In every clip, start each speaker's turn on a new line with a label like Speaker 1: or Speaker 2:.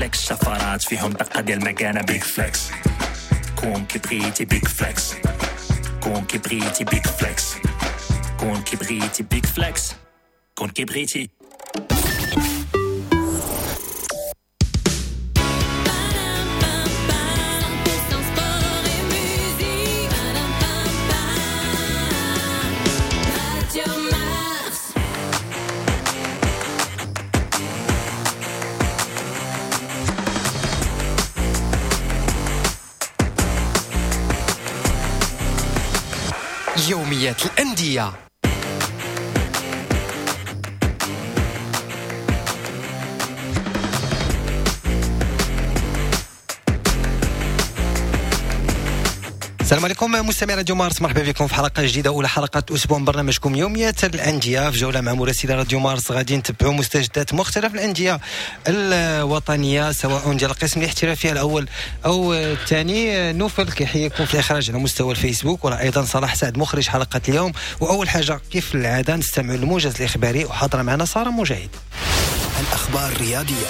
Speaker 1: فليكس شفرات فيهم دقة ديال المكانة بيك فليكس كون كي بغيتي بيك فليكس كون كي بغيتي بيك فليكس كون كي بغيتي بيك فليكس كون كي بغيتي
Speaker 2: يوميات الأندية. السلام عليكم مستمعي راديو مارس، مرحبا بكم في حلقه جديده، اولى حلقات اسبوع من برنامجكم يوميات الانديه. في جوله مع مراسلي راديو مارس غادي نتبعوا مستجدات مختلف الانديه الوطنيه، سواء ديال القسم الاحترافي الاول او الثاني. نوفل كيحييكم في الاخراج على مستوى الفيسبوك، وايضا صلاح سعد مخرج حلقه اليوم. واول حاجه كيف العاده نستمعوا للموجز الاخباري، وحاضره معنا ساره مجاهد.
Speaker 3: الاخبار الرياضيه.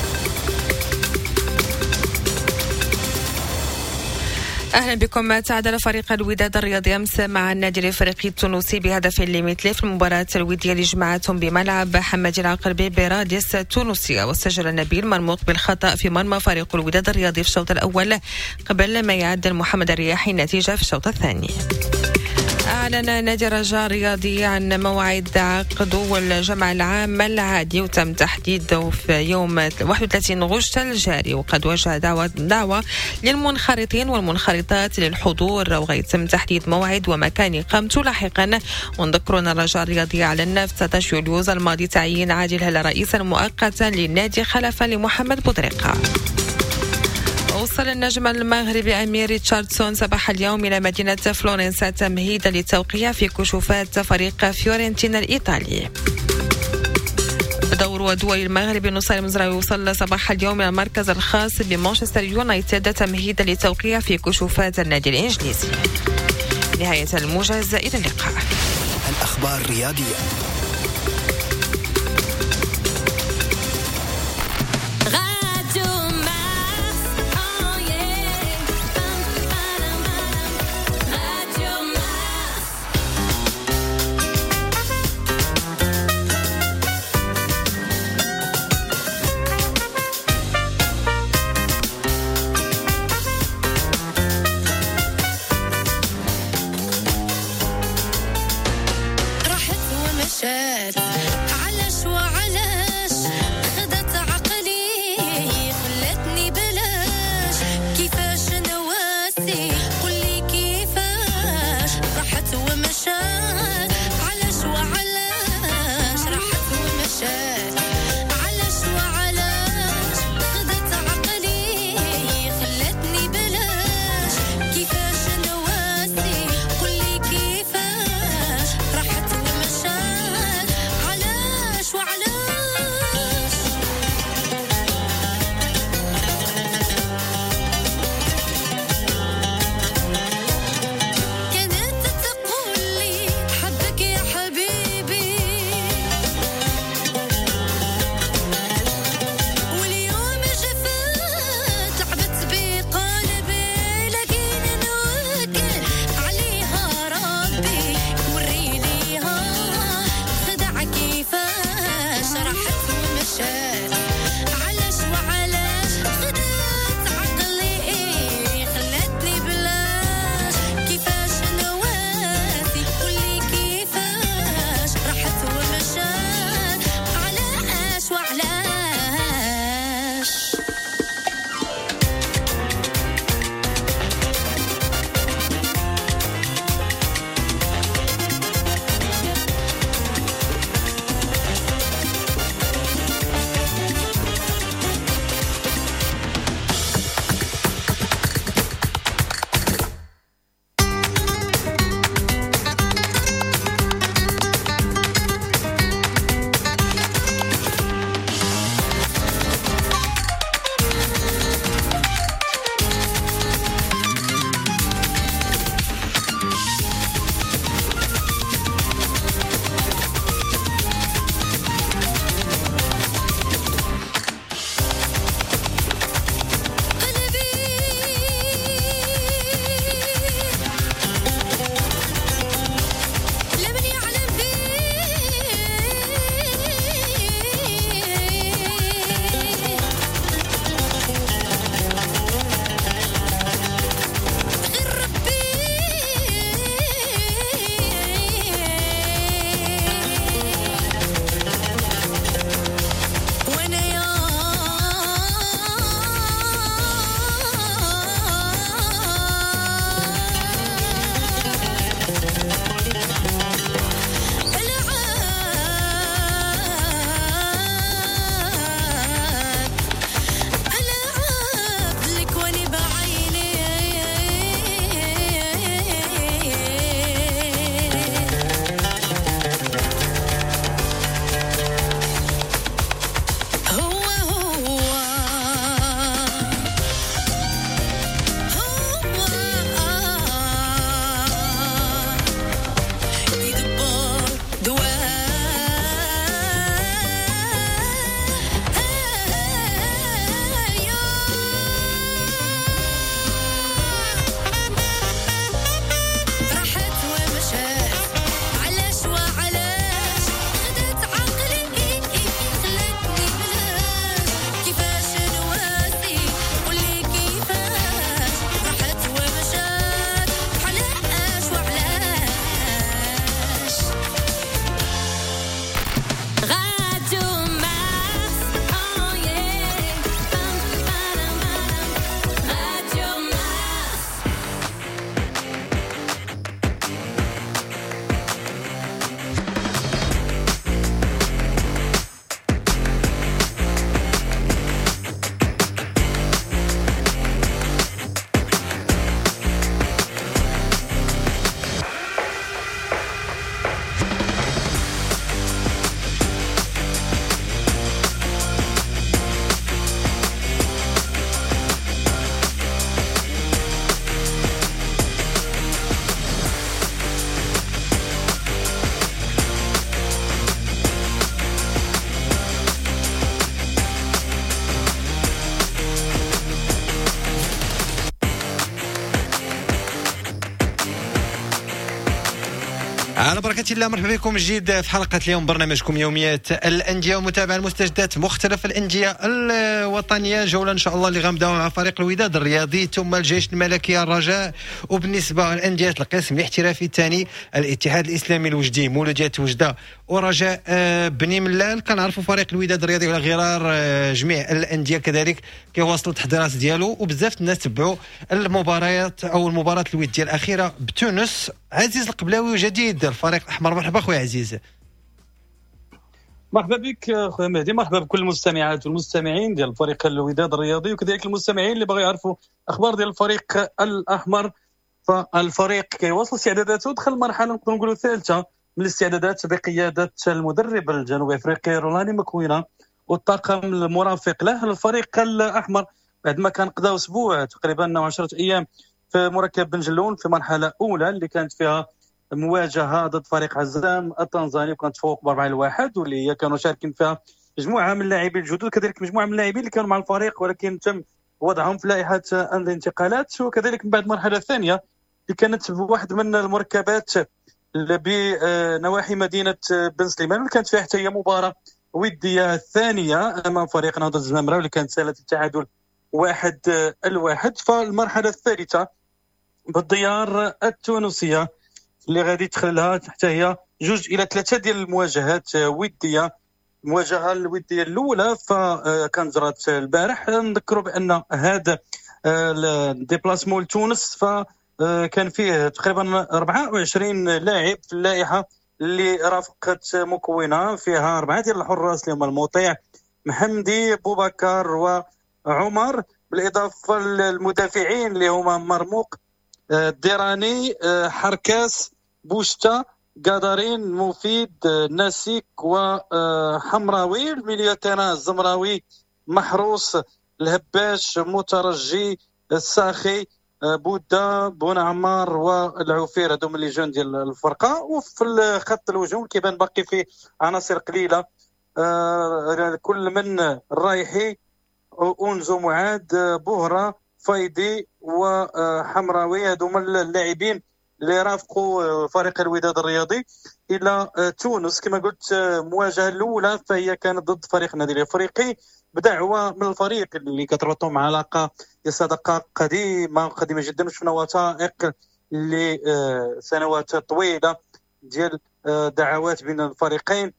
Speaker 4: أهلا بكم. تعادل فريق الوداد الرياضي أمس مع النادي الإفريقي التونسي بهدف لمثله في المباراة الودية اللي جمعتهم بملعب حمادي العقربي براديس التونسية. وسجل نبيل مرموق بالخطأ في مرمى فريق الوداد الرياضي في الشوط الأول قبل ما يعدل محمد الرياحي النتيجة في الشوط الثاني. أعلن نادي الرجاء الرياضي عن موعد عقد الجمع العام العادي، وتم تحديده في يوم 31 غشت الجاري. وقد وجه دعوة للمنخرطين والمنخرطات للحضور، وغيتم تحديد موعد ومكان إقامته لاحقا. ونذكر أن الرجاء الرياضي أعلن في 19 يوليو الماضي تعيين عادل هلا رئيسا مؤقتا للنادي خلفا لمحمد بودريقة. وصل النجم المغربي أمير ريتشاردسون صباح اليوم إلى مدينة فلورنسا تمهيدا للتوقيع في كشوفات فريق فيورنتينا الإيطالي. بدور ودول المغرب نصير المزراوي وصل صباح اليوم إلى المركز الخاص بمانشستر يونايتد تمهيدا للتوقيع في كشوفات النادي الإنجليزي. نهاية الموجز، إلى اللقاء.
Speaker 3: الأخبار الرياضية.
Speaker 2: على بركة الله، مرحبا بكم جديد في حلقة اليوم، برنامجكم يوميات الأندية ومتابعة المستجدات مختلف الأندية الوطنية. جولة إن شاء الله اللي غنبداو مع فريق الوداد الرياضي ثم الجيش الملكي الرجاء، وبالنسبة للأندية القسم الاحترافي الثاني الاتحاد الإسلامي الوجدي مولودية وجدة ورجاء بني ملال. كنعرفوا فريق الوداد الرياضي على غرار جميع الأندية كذلك كيواصل التحضيرات ديالو، وبزاف الناس تبعوا المباريات أو المباراة الودية الأخيرة بتونس. عزيز القبلاوي وجديد الفريق الأحمر، مرحبا خويا عزيز.
Speaker 5: مرحبا بك خويا مهدي، مرحبا بكل المستمعات والمستمعين ديال الفريق الوداد الرياضي، وكذلك المستمعين اللي باغي يعرفوا اخبار ديال الفريق الاحمر. فالفريق كيواصل استعداداته، دخل مرحله نقدروا نقولوا ثالثه من الاستعدادات بقياده المدرب الجنوب افريقي رولاني مكوينة والطاقم المرافق له. الفريق الاحمر بعد ما كان قضى اسبوع تقريبا 10 ايام في مركب بن جلون في مرحله اولى اللي كانت فيها مواجهه ضد فريق عزام التنزاني، وكانت تفوق ب4-1، واللي هي كانوا شاركين فيها مجموعه من اللاعبين الجدد، كذلك مجموعه من اللاعبين اللي كانوا مع الفريق ولكن تم وضعهم في لائحه الانتقالات. وكذلك من بعد المرحله الثانيه اللي كانت بواحد من المركبات بنواحي مدينه بن سليمان، اللي كانت فيها حتى هي مباراه وديه ثانيه امام فريق نهضه الزمامره واللي كانت ساله التعادل 1-1. فالمرحله الثالثه بالديار التونسيه اللي غادي تخلها حتى هي 2-3 ديال المواجهات وديه. المواجهه الوديه الاولى فكان جرات البارح، نذكروا بان هذا الديبلاسمون لتونس فكان فيه تقريبا 24 لاعب في اللائحه اللي رافقت مكونه، فيها 4 ديال الحراس اللي هما المطيع، محمدي، بوبكر وعمر، بالاضافه للمدافعين اللي هما مرموق، الديراني، حركاس، بوشتا، قادرين، مفيد، ناسيك وحمراوي. الميليوتينا الزمراوي، محروس، الهباش، مترجي، الساخي، بودا، بونعمار والعوفير، هذوما اللي جون ديال الفرقه. وفي الخط الهجوم كيبان باقي فيه عناصر قليله، كل من الرايحي، اونزو، معاد، بوهره، فايدي وحمراوي، هذوما اللاعبين اللي رافقوا فريق الوداد الرياضي الى تونس. كما قلت المواجهه الاولى فهي كانت ضد فريق النادي الافريقي بدعوه من الفريق اللي كتربطهم علاقه ديال صداقه قديمه جدا، وشفنا وثائق لسنوات طويله ديال دعوات بين الفريقين.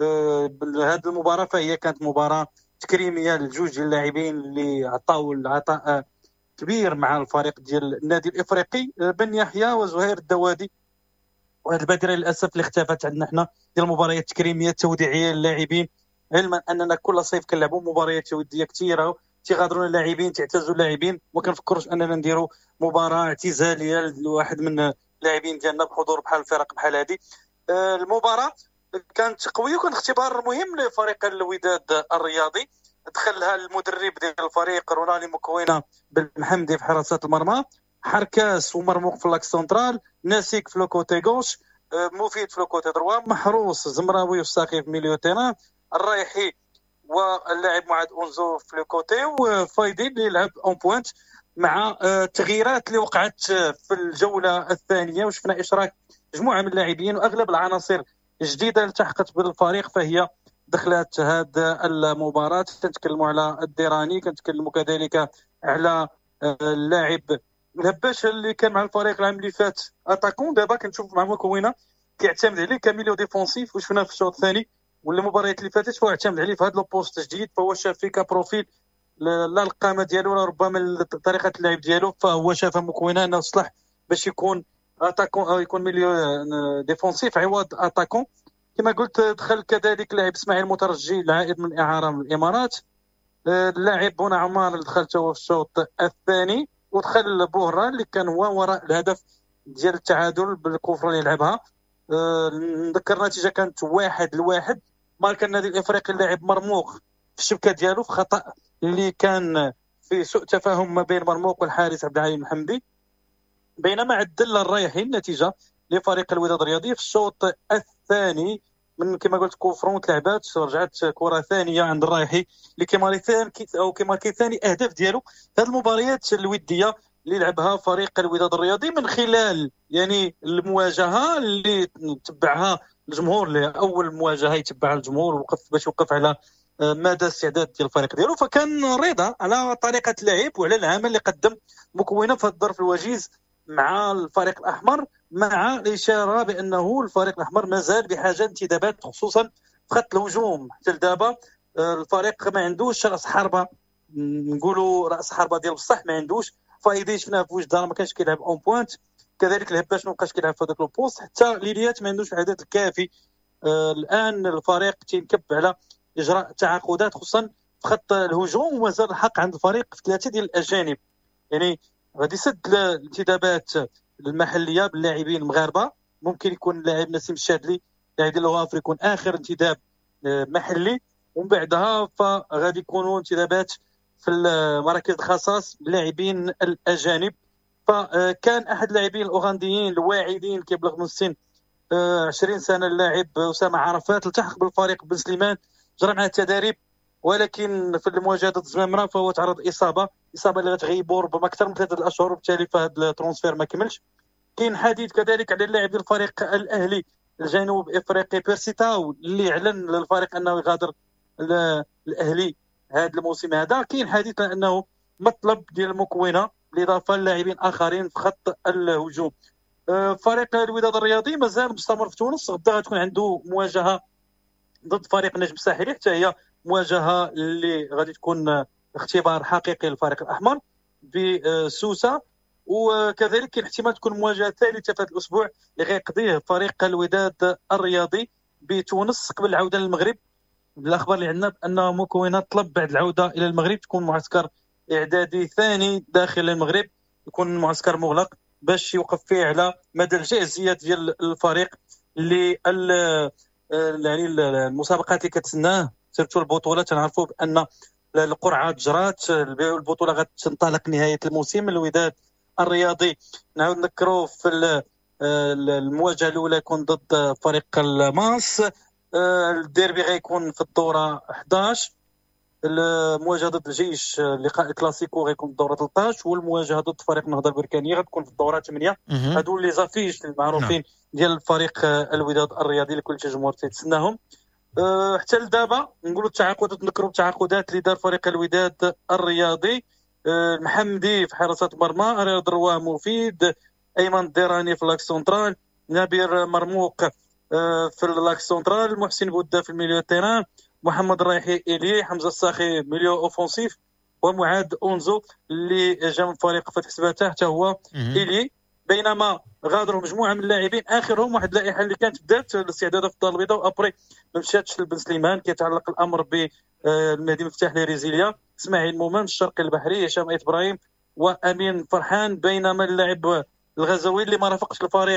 Speaker 5: هذه المباراه فهي كانت مباراه تكريميه لجوج ديال اللاعبين اللي عطاو العطاء كبير مع الفريق ديال النادي الافريقي، بن يحيى وزهير الدوادي. وهذه البادره للاسف اللي اختفت عندنا حنا ديال المباريات التكريميه التوديعيه للاعبين، علما اننا كل صيف كنلعبوا مباريات وديه كثيره، تيغادرون اللاعبين، تعتزوا اللاعبين، وما كنفكروش اننا نديروا مباراه اعتزاليه لواحد من اللاعبين ديالنا بحضور بحال الفرق بحال هذه. المباراه كانت قويه وكان اختبار مهم لفريق الوداد الرياضي. دخلها المدرب ديال الفريق رولاني مكوينة بالمحمدي في حراسه المرمى، حركاس ومرموق في لاكس سنترال، ناسيك في لوكوتي غوش، مفيد في لوكوتي دروا، محروس، زمراوي وساقي في ميليو تيران، الرايحي واللاعب معاد اونزو في لوكوتي، وفايدي اللي يلعب اون بوينت. مع التغييرات اللي وقعت في الجوله الثانيه وشفنا اشراك مجموعه من اللاعبين واغلب العناصر الجديده اللي التحقت بالفريق فهي دخلت هذه المباراة. كنتكلموا على الديراني، كنتكلموا كذلك على اللاعب الهباش اللي كان مع الفريق العام اللي فات اتاكون، دابا كنشوف مع مكوينة كيعتمد عليه كميليو ديفونسيف، وشفنا في الشوط الثاني والمباريات اللي فاتت فهو اعتمد عليه في هذا البوست جديد. فهو شاف فيه كبروفيل لا القامه ديالو ولا ربما طريقه اللعب ديالو، فهو شاف مكوينة انه صلح باش يكون اتاكون او يكون ميليو ديفونسيف عوض اتاكون. كما قلت دخل كذلك لاعب اسماعيل مترجي العائد من الاعاره من الامارات، اللاعب بونا عمار اللي دخل هو في الشوط الثاني، ودخل بوهره اللي كان هو وراء الهدف ديال التعادل بالكفر اللي لعبها. نذكر النتيجه كانت 1-1. مارك النادي الافريقي اللاعب مرموق في الشبكه ديالو في خطا اللي كان في سوء تفاهم ما بين مرموق والحارس عبد العلي المحمدي، بينما عدل الرايحي النتيجه لفريق الوداد الرياضي في الشوط الثاني من كما قلت كوفرون تلعبات، رجعت كره ثانيه عند الرايحي اللي كيماركي ثاني اهداف ديالو. هذه المباريات الوديه اللي لعبها فريق الوداد الرياضي من خلال يعني المواجهه اللي تبعها الجمهور، اللي اول مواجهه يتبعها الجمهور باش يوقف على مدى استعداد ديال الفريق ديالو. فكان رضا على طريقه اللعب وعلى العمل اللي قدم مكونه في الظرف الوجيز مع الفريق الاحمر، مع الاشاره بانه الفريق الاحمر مازال بحاجه انتدابات خصوصا في خط الهجوم. حتى لدابا الفريق ما عندوش راس حربه، نقولوا راس حربه ديال بصح ما عندوش. فايدي شفناه في وجدان ما كانش كيلعب اون بوينت، كذلك الهباش ما بقاش كيلعب في هذاك البوست، حتى ليليات ما عندوش العدد الكافي. الان الفريق تينكب على اجراء تعاقدات خصوصا في خط الهجوم، ومازال الحق عند الفريق في 3 ديال الاجانب، يعني غادي يسد الانتدابات المحليه باللاعبين المغاربه. ممكن يكون اللاعب نسيم الشاذلي لاعب ديال الوافر يكون اخر انتداب محلي، ومن بعدها فغادي يكونوا انتدابات في المراكز الخصاص باللاعبين الاجانب. فكان احد اللاعبين الاوغنديين الواعدين كيبلغ من السن 20 سنه اللاعب اسامه عرفات التحق بالفريق بن سليمان، جرى معه التدريب، ولكن في المواجهه ضد زمامره فهو تعرض اصابه اللي غتغيبوا ربما اكثر من 3 اشهر، وبالتالي فهذا الترانسفير ما كملش. كاين حديث كذلك على اللاعب ديال الفريق الاهلي الجنوب افريقي بيرسيتاو اللي اعلن للفريق انه يغادر الاهلي هذا الموسم هذا. كاين حديث انه مطلب ديال المكونه بالاضافه للاعبين اخرين في خط الهجوم. فريق الوداد الرياضي مازال مستمر في تونس، غدا غتكون عنده مواجهه ضد فريق النجم الساحلي، حتى هي مواجهه اللي غادي تكون اختبار حقيقي للفريق الاحمر بسوسه. وكذلك كاين احتمال تكون مواجهه ثالثه في هذا الاسبوع اللي غيقضيه فريق الوداد الرياضي بتونس قبل العوده للمغرب. الاخبار اللي عندنا بان مكونه طلب بعد العوده الى المغرب تكون معسكر اعدادي ثاني داخل المغرب، يكون معسكر مغلق باش يوقف فيه على مدى الجاهزيه ديال الفريق اللي يعني المسابقات اللي كتسناه سيرتو البطوله. تنعرفوا بان القرعه جرات، البطوله غتنطلق نهايه الموسم. الوداد الرياضي نعاود نذكروا في المواجهه الاولى يكون ضد فريق الماس، الديربي غيكون في الدوره 11، المواجهه ضد الجيش لقاء الكلاسيكو غيكون في الدوره 13، والمواجهه ضد فريق النهضه البركانيه غتكون في الدوره 8. هادو لي زافيش المعروفين ديال الفريق الوداد الرياضي اللي كل جمهور تيتسناهم. حتى لدابا نقولوا التعاقدات، نذكروا التعاقدات اللي دار فريق الوداد الرياضي. المحمدي في حراسه المرمى، رياض رواه مفيد، ايمن الديراني في اللاكس سنترال، نبير مرموق في اللاكس سنترال، محسن بودا في الميليو تيران، محمد الرايحي إلي، حمزه الساخي ميليو اوفونسيف، ومعاد اونزو اللي جا من فريق فتح سباته حتى هو إلي. بينما غادروا مجموعه من اللاعبين اخرهم واحد اللائحه اللي كانت بدات الاستعداد في الدار البيضاء وابري ما مشاتش لبن سليمان. كيتعلق الامر بالنادي مفتاح لريزيليا، اسماعيل مومن الشرقي البحري، هشام ابراهيم وامين فرحان. بينما اللاعب الغزاوي اللي ما رافقش الفريق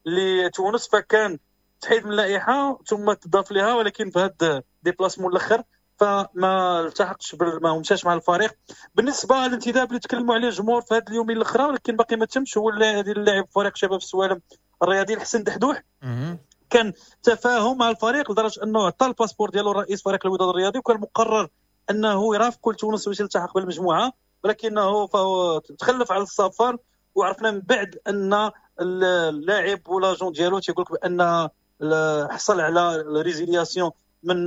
Speaker 5: لتونس فكان تحيد من اللائحه ثم تضاف لها، ولكن في هذا ديبلاسمون الاخر فما التحقش ما مشاش مع الفريق. بالنسبه للانتداب اللي تكلموا عليه الجمهور في هذه اليومين الاخرى ولكن باقي ما تمش، هو اللاعب فريق شباب السوالم الرياضي الحسن دحدوح. كان تفاهم مع الفريق لدرجه انه عطى الباسبور ديالو رئيس فريق الوداد الرياضي، وكان مقرر انه يرافق لتونس باش يلتحق بالمجموعه، ولكنه فهو تخلف على السفر. وعرفنا من بعد ان اللاعب ولاجون ديالو تيقول لك بان حصل على ريزيلياسيون من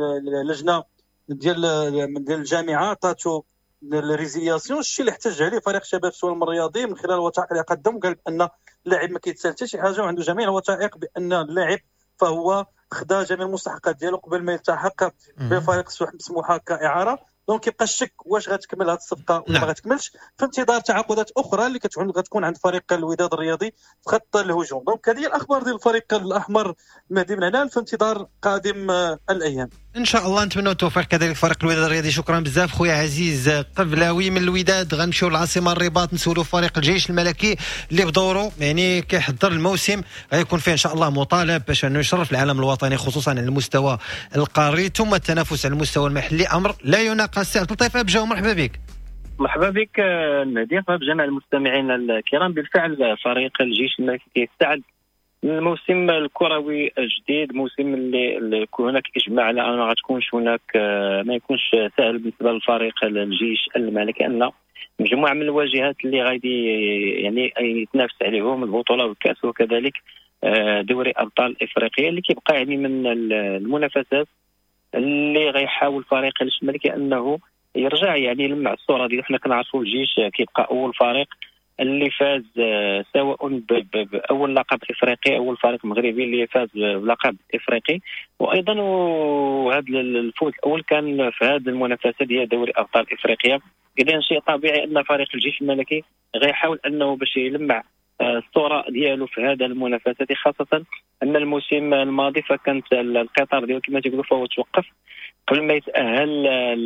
Speaker 5: لجنه ديال الجامعه، عطاتو الريزيلياسيون. الشيء اللي احتج عليه فريق شباب السوالم الرياضي من خلال الوثائق اللي قدم، قال ان اللاعب ما كيتسال حتى شي حاجه وعنده جميع الوثائق بان اللاعب فهو خدا جميع المستحقات ديالو قبل ما يلتحق بفريق سموحه كاعاره. دونك كيبقى الشك واش غتكمل هذه الصفقه ولا ما غتكملش، في انتظار تعاقدات اخرى اللي غتكون عند فريق الوداد الرياضي في خط الهجوم. دونك هذه الاخبار ديال الفريق الاحمر مهدي بن عنان في انتظار قادم الايام
Speaker 2: ان شاء الله. نتمنوا التوفيق كذلك فريق الوداد الرياضي. شكرا بزاف خويا عزيز قبلاوي من الوداد. غنمشيو للعاصمه الرباط نسولوا فريق الجيش الملكي اللي بدورو يعني كيحضر الموسم غيكون فيه ان شاء الله مطالب باش انه يشرف العالم الوطني خصوصا على المستوى القاري ثم التنافس على المستوى المحلي، امر لا يناقش. سعد لطيفه بجاو، مرحبا بك.
Speaker 6: مرحبا بك مهدي، بجميع المستمعين الكرام. بالفعل فريق الجيش الملكي يستعد الموسم الكروي الجديد، موسم اللي هناك اجماع على ان غتكونش هناك ما يكونش سهل بالنسبه للفريق الجيش الملكي، ان مجموعه من الواجهات اللي غادي يعني يتنافس عليهم البطوله والكاس وكذلك دوري ابطال افريقيا اللي كيبقى يعني من المنافسات اللي غيحاول فريق الجيش الملكي انه يرجع يعني يلمع الصوره ديالو. حنا كنعرفوا الجيش كيبقى اول فريق اللي فاز سواء باول لقب افريقي، اول فريق مغربي اللي فاز بلقب افريقي، وايضا وهذا الفوز الاول كان في هذه المنافسه ديال دوري ابطال افريقيا. اذا شيء طبيعي ان فريق الجيش الملكي غيحاول انه باش يلمع الصوره ديالو في هذا المنافسه، خاصه ان الموسم الماضي فكانت القطار ديالو كما تيقولوا فهو توقف قبل ما يتاهل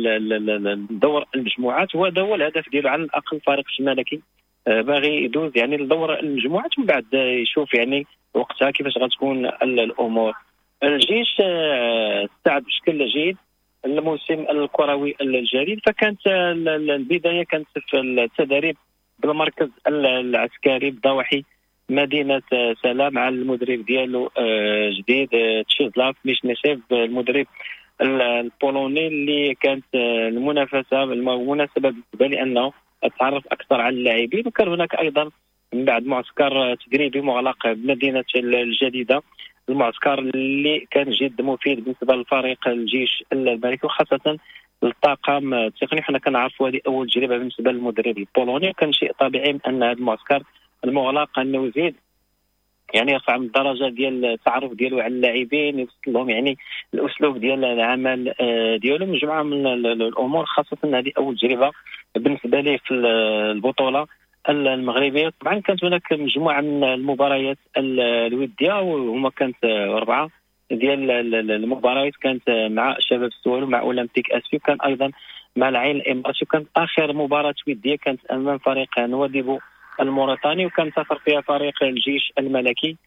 Speaker 6: لدور المجموعات. وهذا هو الهدف ديالو على الاقل فريق الملكي باغي يدوز يعني لدور المجموعات ومن بعد يشوف يعني وقتها كيفاش غتكون الامور. الجيش استعد بشكل جيد الموسم الكروي الجديد، فكانت البدايه كانت في التدريب بالمركز العسكري بضواحي مدينه سلام مع المدرب ديالو جديد تشيزلاف ميشنيشيف، المدرب البولوني اللي كانت المنافسه بالمناسبه بالنسبه لي انه اتعرف اكثر على اللاعبين. وكان هناك ايضا من بعد معسكر تدريبي مغلق بمدينه الجديده، المعسكر اللي كان جد مفيد بالنسبه لفريق الجيش الملكي وخاصه الطاقم التقني. حنا كنعرفوا هذه اول تجربه بالنسبه للمدرب البولوني، كان شيء طبيعي من ان هذا المعسكر المغلق انه يزيد يعني يرفع من الدرجه ديال التعرف ديالو على اللاعبين، يوصل لهم يعني الاسلوب ديال العمل ديالهم، مجموعه من الامور، خاصه هذه اول تجربه بالنسبه لي في البطوله المغربيه. طبعا كانت هناك مجموعه من المباريات الوديه وهما كانت 4 ديال المباريات، كانت مع شباب السوالو مع اولمبيك اسفي، وكان ايضا مع العين الاماراتي، وكانت اخر مباراه وديه كانت امام فريق نواديبو الموريتاني وكان سافر فيها فريق الجيش الملكي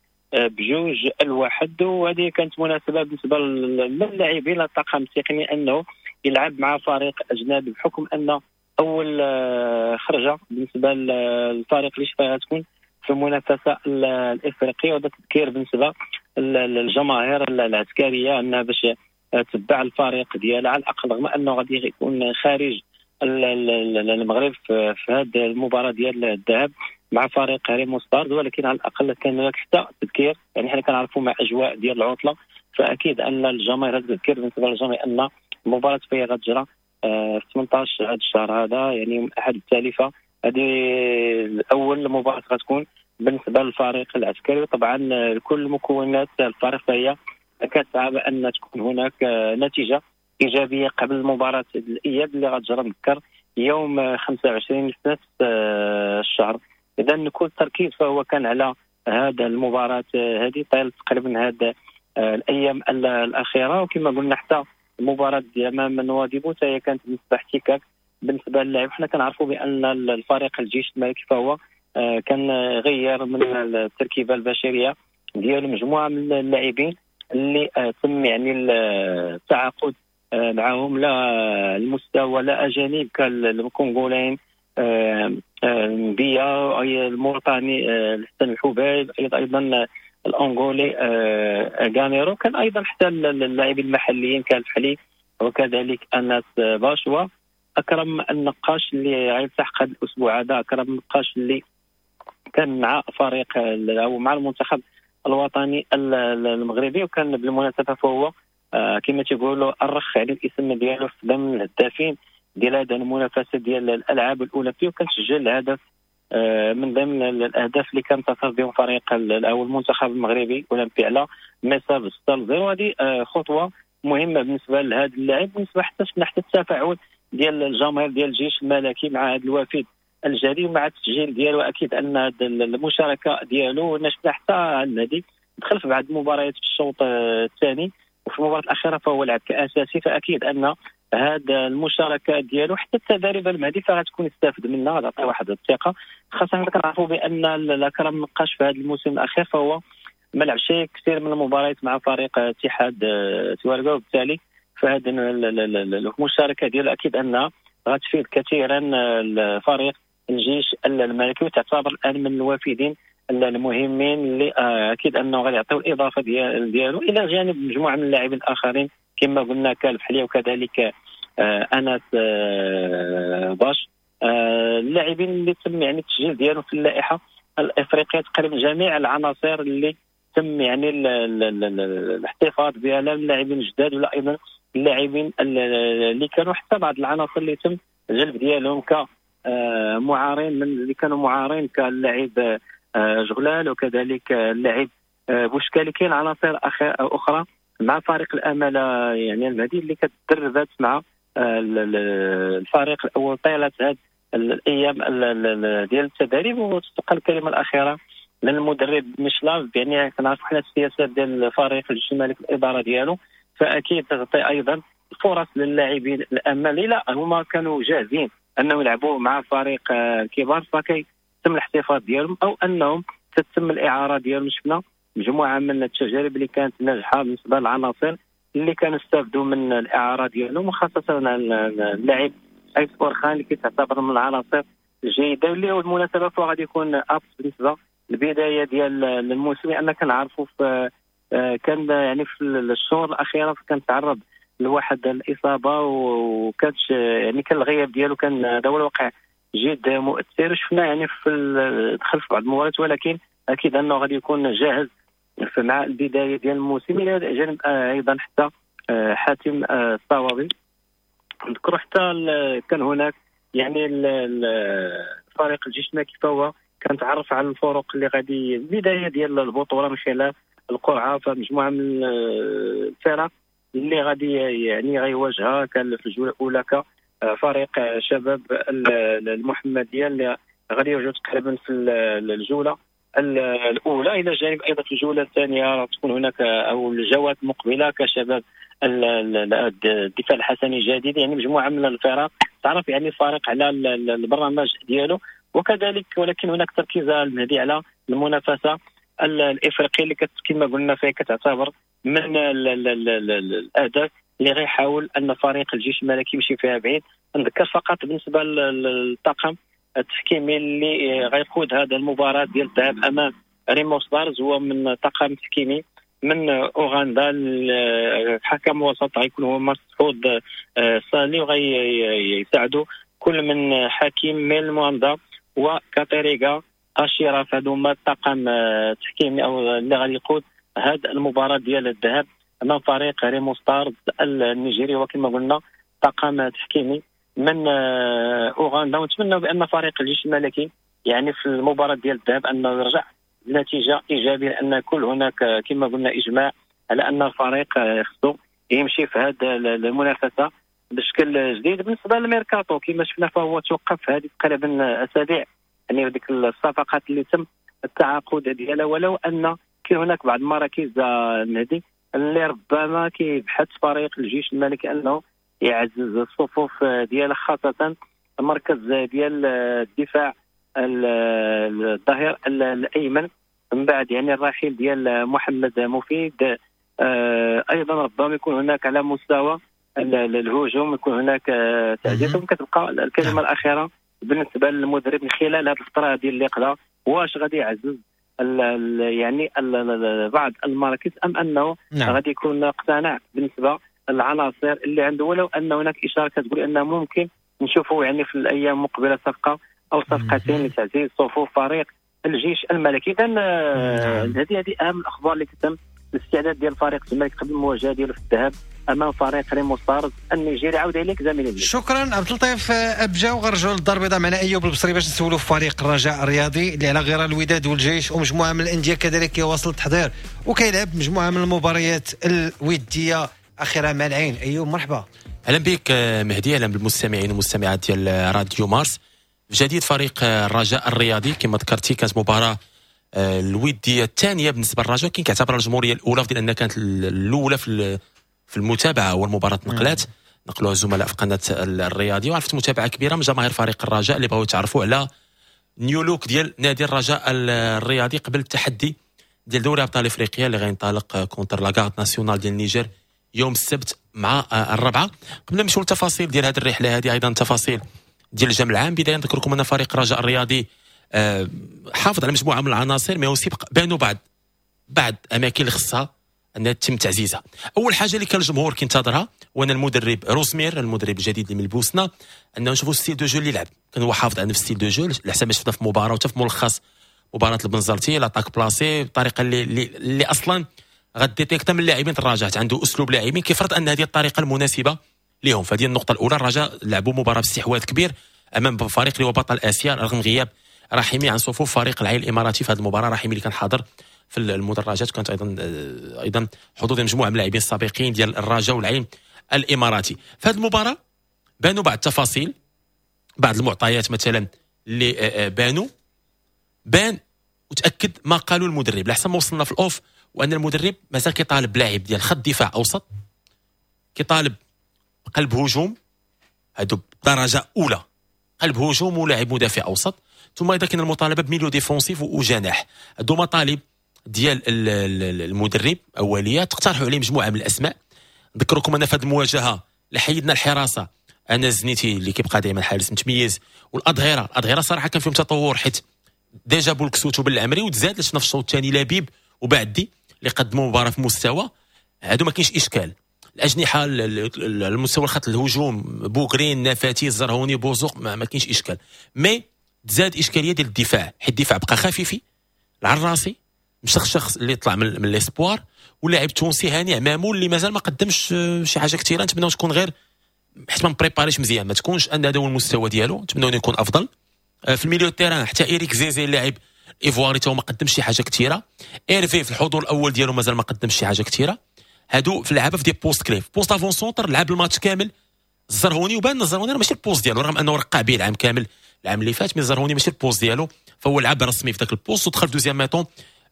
Speaker 6: ب2-1. وهذه كانت مناسبه بالنسبه للاعبين الطاقم التقني انه يلعب مع فريق اجنبي، بحكم ان اول خرجه بالنسبه للفريق اللي فيها تكون في المنافسه الافريقيه. وهذا تذكير بالنسبه للجماهير العسكريه انها باش تتبع الفريق ديالها على الاقل، رغم انه غادي يكون خارج المغرب في هذه المباراه ديال الذهاب مع فريق ريمو ستارز، ولكن على الاقل كان هناك حتى تذكير. يعني حنا كنعرفوا مع اجواء ديال العطله فاكيد ان الجماهير تذكر بالنسبه للجميع ان المباراه فيها غتجرى في 18 هذا الشهر هذا، يعني يوم الاحد التالفه. هذه اول مباراه غتكون بالنسبه للفريق العسكري. طبعا كل مكونات الفريق فهي كتسعى بان تكون هناك نتيجه ايجابيه قبل المباراه الاياب اللي غتجرى نذكر يوم 25 نفس الشهر. اذا كل التركيز فهو كان على هذا المباراه هذه طيله تقريبا هذا الايام الاخيره. وكما قلنا حتى المباراه ديال امام نواديبو هي كانت بالنسبه احتكاك بالنسبه للاعب. حنا كنعرفوا بان الفريق الجيش الملكي فهو كان غير من التركيبه البشريه ديال مجموعه من اللاعبين اللي تم يعني التعاقد معهم لا المستوى لا اجانب كالكونغوليين بيا الموريتاني الحسن الحبيب، ايضا الانغولي غانيرو، كان ايضا حتى اللاعبين المحليين كالفحلي وكذلك انس باشوا. اكرم النقاش اللي غيلتحق هذا الاسبوع هذا، اكرم النقاش اللي كان مع فريق او مع المنتخب الوطني المغربي، وكان بالمناسبه فهو كما تيقولوا الرخ على الاسم ديالو في ضمن الهدافين ديال هذه المنافسه ديال الالعاب الاولمبيه، وكان سجل هدف من ضمن الاهداف اللي كان تصل بهم فريق او المنتخب المغربي الاولمبي على مصر 6-0. هذه خطوه مهمه بالنسبه لهذا اللاعب، بالنسبه حتى شفنا حتى التفاعل ديال الجماهير ديال الجيش الملكي مع هذا الوافد الجديد ومع التسجيل ديالو. اكيد ان هذه المشاركه ديالو نشفنا حتى النادي دخل في بعض المباريات في الشوط الثاني، وفي المباراه الاخيره فهو لعب كاساسي. فاكيد ان هذا المشاركه ديالو حتى التدريب المهدي فغتكون يستافد منها، تعطي واحد الثقه، خاصه كنعرفوا بان الاكرم النقاش في هذا الموسم الاخير فهو ما لعبش كثير من المباريات مع فريق اتحاد توارقه، وبالتالي فهذه المشاركه ديالو اكيد انها غتفيد كثيرا الفريق الجيش الملكي، وتعتبر الان من الوافدين المهمين اللي اكيد انه غادي يعطيو الاضافه ديالو الى جانب مجموعه من اللاعبين الاخرين كما قلنا كالفحلي وكذلك انس باش. اللاعبين اللي تم يعني التسجيل ديالهم في اللائحه الافريقيه تقريبا جميع العناصر اللي تم يعني الاحتفاظ بها، لا اللاعبين الجداد ولا ايضا اللاعبين اللي كانوا، حتى بعض العناصر اللي تم الجلب ديالهم كمعارين من اللي كانوا معارين كاللاعب جغلال وكذلك اللاعب بوشكالي. كاين عناصر اخرى مع فريق الامانه يعني المهدي اللي كتدربت مع الفريق الاول طيله هذه الايام ديال التدريب. وتتبقى الكلمه الاخيره للمدرب ميشلاف، يعني كنعرفوا حنا السياسات ديال الفريق الجيش الملكي الاداره ديالو، فاكيد تعطي ايضا فرص للاعبين الامال اللي لا هما كانوا جاهزين انهم يلعبوا مع فريق كبار فكي تم الاحتفاظ ديالهم او انهم تتم الاعاره ديالهم. شفنا مجموعه من التجارب اللي كانت ناجحه بالنسبه للعناصر اللي كانوا استفدوا من الاعاره ديالهم، وخاصه اللاعب ايس خان اللي كيتعتبر من العناصر الجيده واللي بالمناسبه غادي يكون ابس بالنسبه للبدايه ديال الموسم، لان كنعرفوا في كان يعني في الشهور الاخيره كان تعرض لواحد الاصابه وكانت يعني كان الغياب ديالو كان هذا هو الواقع جد مؤثر. شفنا يعني في دخل في بعض المباريات، ولكن اكيد انه غادي يكون جاهز مع البدايه ديال الموسم. الى جانب ايضا حتى حاتم الصوابي نذكر حتى كان هناك يعني فريق الجيش الملكي فهو كان تعرف على الفرق اللي غادي البدايه ديال البطوله من خلال القرعه، فمجموعه من الفرق اللي غادي يعني غيواجهها كان في الجوله الاولى كفريق شباب المحمديه اللي غادي يوجد تقريبا في الجوله الاولى، الى جانب ايضا في الجوله الثانيه تكون هناك او الجولات المقبله كشباب الدفاع الحسني الجديد، يعني مجموعه من الفرق تعرف يعني الفريق على البرنامج ديالو. وكذلك ولكن هناك تركيز المهدي على المنافسه الافريقيه اللي كما قلنا فيها كتعتبر من الاهداف اللي غيحاول ان فريق الجيش الملكي يمشي فيها بعيد. نذكر فقط بالنسبه للطاقم التحكيمي اللي غيقود هذا المباراه ديال الذهاب امام ريمو ستارز، هو من طاقم تحكيمي من اوغندا. الحكم وسط غيكون هو مسعود صالي، وغيساعدوا كل من حكيم ميل مواندا وكاتريغا اشيراف. هذوما الطاقم التحكيمي او اللي غادي يقود هذه المباراه ديال الذهاب امام فريق ريمو ستارز النيجيري، وكما قلنا طاقم تحكيمي من اوغندا. ونتمنى بان فريق الجيش الملكي يعني في المباراه ديال الذهاب انه يرجع نتيجه ايجابيه، لان كل هناك كما قلنا اجماع على ان الفريق خصو يمشي في هذه المنافسه بشكل جديد. بالنسبه للميركاتو كما شفنا فهو توقف هذه تقريبا اسابيع، يعني ديك الصفقات اللي تم التعاقد ديالها، ولو ان كاين هناك بعض المراكز المهدي اللي ربما كيبحث فريق الجيش الملكي انه يعزز الصفوف ديالها، خاصه المركز ديال الدفاع الظهير الايمن من بعد يعني الرحيل ديال محمد مفيد. ايضا ربما يكون هناك على مستوى الهجوم يكون هناك تعزيز. كتبقى الكلمه الاخيره بالنسبه للمدرب من خلال هذه الفتره ديال اللي قضى، واش غادي يعزز يعني بعض المراكز ام انه غادي يكون اقتناع بالنسبه للعناصر اللي عنده، ولو ان هناك اشاره كتقول انه ممكن نشوفوا يعني في الايام المقبله صفقه او صفقتين لتعزيز صفوف فريق الجيش الملكي. اذا هذه اهم الاخبار اللي تتم الاستعداد ديال فريق الملك قبل المواجهه ديالو في الذهاب امام فريق ريمو ستارز النيجيري. عاود اليك زميلي.
Speaker 2: شكرا عبد اللطيف ابجا. وغنرجعوا للدار البيضاء معنا ايوب البصري باش نسولوا في فريق الرجاء الرياضي اللي على غرار الوداد والجيش ومجموعه من الانديه كذلك كيواصل التحضير وكيلعب مجموعه من المباريات الوديه اخرها مع العين. ايوب مرحبا.
Speaker 7: اهلا بك مهدي، اهلا بالمستمعين والمستمعات ديال راديو مارس. جديد فريق الرجاء الرياضي كما ذكرتي كانت مباراه الوديه الثانيه بالنسبه للرجاء، كاين كيعتبر الجمهوريه الاولى لان كانت الاولى في المتابعه والمباراه نقلوها الزملاء في قناه الرياضي، وعرفت متابعه كبيره من جماهير فريق الرجاء اللي بغاو يتعرفوا على نيو لوك ديال نادي الرجاء الرياضي قبل التحدي ديال دوري ابطال افريقيا اللي غينطلق كونتر لاغارد ناسيونال ديال النيجر يوم السبت مع الربعه. قبل ما نمشيو للتفاصيل ديال هذه الرحله هذه، ايضا تفاصيل ديال الجمع العام، بدايه نذكركم ان فريق الرجاء الرياضي حافظ على مجموعه من العناصر، ما يوسي بانوا بعض اماكن اللي خصها انها تتم تعزيزها. اول حاجه اللي كان الجمهور كينتظرها وانا المدرب روسمير المدرب الجديد اللي من البوسنه، انه نشوفوا ستيل دو جو اللي لعب، كان هو حافظ على نفس ستيل دو جو على حسب ما شفنا في مباراه وحتى في ملخص مباراه البنزرتي، لاطاك بلاسي بطريقه اللي اصلا غديتيكتا من اللاعبين الرجاء، عنده اسلوب لاعبين كيفرض ان هذه الطريقه المناسبه لهم. فهذه النقطه الاولى. الرجاء لعبوا مباراه باستحواذ كبير امام فريق اللي هو بطل اسيا رغم غياب رحيمي عن صفوف فريق العين الاماراتي في هذه المباراه. رحيمي اللي كان حاضر في المدرجات، كانت ايضا حضور مجموعه من اللاعبين السابقين ديال الرجاء والعين الاماراتي. في هذه المباراه بانوا بعض التفاصيل، بعض المعطيات مثلا اللي بان وتاكد ما قالوا المدرب لحسن ما وصلنا في الاوف، وان المدرب مازال كيطالب لاعب ديال خط دفاع اوسط، كيطالب قلب هجوم هادو بدرجه اولى، قلب هجوم ولاعب مدافع اوسط، ثم اذا كان المطالبه بميليو ديفونسيف وجناح. هادو مطالب ديال المدرب اوليه تقترحوا عليه مجموعه من الاسماء. نذكركم ان في هذه المواجهه اللي حيدنا الحراسه انا زنيتي اللي كيبقى دائما حارس متميز، والاظهره صراحه كان فيهم تطور، حيت ديجا بولكسوت وبالعمري وتزاد شفنا في الشوط الثاني لبيب وبعدي اللي قدموا مباراه في مستوى هادو ما كاينش اشكال. الاجنحه المستوى الخط الهجوم بوغرين نفاتي الزرهوني بوزوق ما كاينش اشكال، مي تزاد اشكاليه ديال الدفاع، حيت الدفاع بقى خفيفي العراسي الشخص اللي طلع من ليسبوار، واللاعب التونسي هاني عمامول اللي مازال ما قدمش شي حاجه كثيره. نتمناو تكون غير حيت ما مبريباريش مزيان، ما تكونش ان هذا هو المستوى ديالو، نتمناو يكون افضل. في الميليو تيران حتى ايريك زيزي اللاعب ايفواري تو ما قدمش شي حاجه كثيره، ايرفي في الحضور الاول ديالو مازال ما قدمش شي حاجه كثيره. هادو في اللعابه في دي بوست كليف، بوست افون سونتر لعب الماتش كامل الزرهوني، وبان الزرهوني ماشي البوست ديالو رغم انه رقع به العام كامل العام اللي فات، مي الزرهوني ماشي البوست ديالو، فهو لعب رسمي في ذاك البوست. ودخل في دوزيام ميطون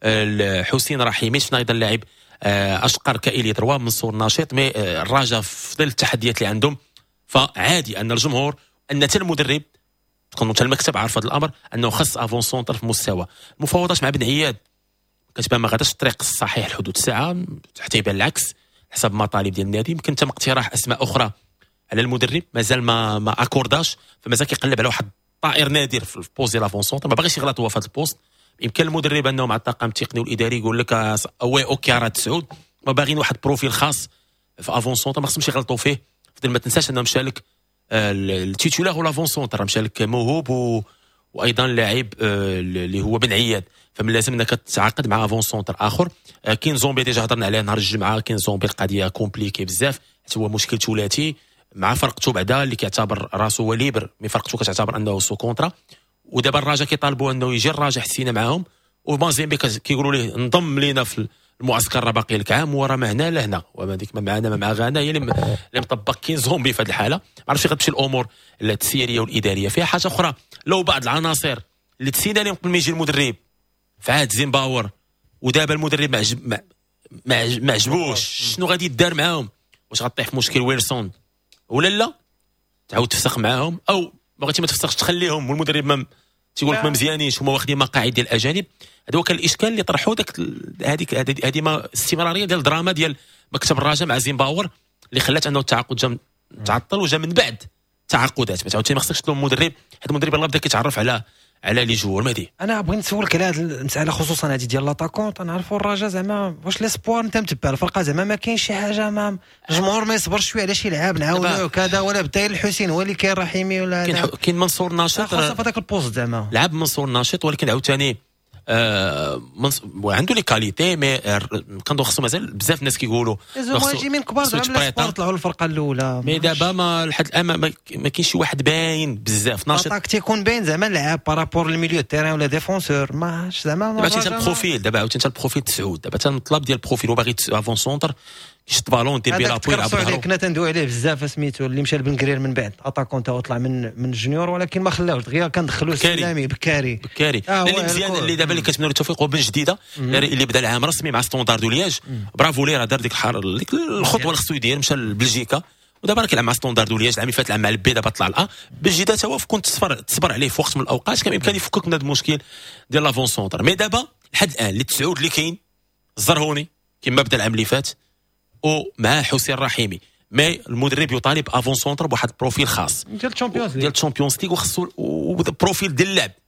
Speaker 7: حسين رحيمي، شفنا ايضا اللاعب اشقر كايلي دروا منصور ناشط، مي الرجاء في ظل التحديات اللي عندهم فعادي ان الجمهور ان حتى المدرب تكون حتى المكتب عارف هذا الامر انه خص افون سونتر في مستوى. المفاوضات مع بن عياد كتبان ما غاداش الطريق الصحيح لحدود الساعه، حتى يبان العكس حسب مطالب ديال النادي. يمكن تم اقتراح اسماء اخرى على المدرب مازال ما اكورداش، فمازال كيقلب على واحد طائر نادر في البوست ديال افون سونتر، ما باغيش يغلط هو في هذا البوست. يمكن المدرب انه مع الطاقم التقني والاداري يقول لك وي اوكي راه تسعود، ما باغيين واحد بروفيل خاص في افون سونتر ما خصهمش يغلطوا فيه. ما تنساش انه مشى لك التيتولار ولا افون سونتر، مشى لك موهوب وايضا اللاعب اللي هو بن عياد، فمن لازم انك تتعاقد مع افون سونتر اخر. كاين زومبي ديجا هضرنا عليه نهار الجمعه، كاين زومبي القضيه كومبليكي بزاف، حتى هو مشكل ثلاثي مع فرقته بعدا اللي كيعتبر راسو هو ليبر، مي فرقته كتعتبر انه سو كونترا. ودابا الرجاء كيطالبوا انه يجي الرجاء حسينا معاهم، ومازيمبي كيقولوا ليه انضم لينا في المعسكر راه باقي لك عام وراه ما هنا لا هنا، وهذيك ما معنا ما مع غانا هي اللي مطبق. كاين زومبي في هذه الحاله، ما عرفتش غتمشي الامور التسييريه والاداريه. فيها حاجه اخرى، لو بعض العناصر اللي تسينا لهم قبل ما يجي المدرب في عهد زيمباور، ودابا المدرب ما عجبوش شنو غادي يدار معاهم، واش غطيح في مشكل ويلسون ولا لا تعاود تفسخ معاهم، او ما بغيتي ما تفسخش تخليهم والمدرب ما تيقول لك ما مزيانينش هما واخدين مقاعد ديال الاجانب. هذا هو كان الاشكال اللي طرحوه هذه ما الاستمراريه ديال الدراما ديال مكتب الرجاء مع زيمباور اللي خلات انه التعاقد جا تعطل وجا من بعد تعاقدات. ما تعاودش ما خصكش تلوم المدرب، هذا المدرب يلاه بدا كيتعرف على لي جوور. مهدي
Speaker 2: انا بغيت نسولك على هذه المساله خصوصا هذه ديال لاطاكون. تنعرفوا الرجاء زعما واش ليسبوار انت متبع الفرقه زعما ما كاينش شي حاجه، ما الجمهور ما يصبرش شويه على شي لعاب نعاونوه وكذا، ولا بدا الحسين هو اللي كاين رحيمي ولا
Speaker 7: كاين منصور ناشط
Speaker 2: خاصه في هذاك البوست زعما
Speaker 7: لعب منصور ناشط، ولكن عاوتاني عنده لي كاليتي، مي كنظن خصو مازال بزاف الناس كيقولوا
Speaker 2: مهاجمين كبار زعما طلعوا الفرقه الاولى،
Speaker 7: مي دابا ما لحد الان ما كاينش شي واحد باين بزاف ناشط.
Speaker 2: طاق تيكون باين زعما لعاب بارابور للميليو تيران ولا ديفونسور، ماش زعما
Speaker 7: دابا انت البروفيل، دابا عاوتاني انت البروفيل تسعود، دابا انت المطلب ديال البروفيل وباغي افون سونتر كيشط بالون دير بيه لابوي يلعب
Speaker 2: بظهرو. كنا تندوي عليه بزاف سميتو اللي مشى لبن قرير من بعد اتاكون تا طلع من الجونيور، ولكن ما خلاوش دغيا كندخلوا السلامي بكاري
Speaker 7: اللي مزيان اللي دابا اللي كنتمنوا التوفيق وبن جديده اللي بدا العام رسمي مع ستوندار دو لياج. برافو ليه راه دار ديك الخطوه اللي خصو يدير، مشى لبلجيكا ودابا راه كيلعب مع ستوندار دو لياج. العام اللي فات لعب مع البي، دابا طلع الأ بجديده. تا هو كنت تصبر عليه في وقت من الاوقات كان يمكن يفكك من هذا المشكل ديال لافون سونتر. مي دابا لحد الان اللي تسعود اللي كاين الزرهوني كما بدا العام اللي فات ومع حسين رحيمي، مي المدرب يطالب افون سونتر بواحد البروفيل خاص
Speaker 2: ديال الشامبيونز
Speaker 7: ليغ وخصو بروفيل ديال اللعب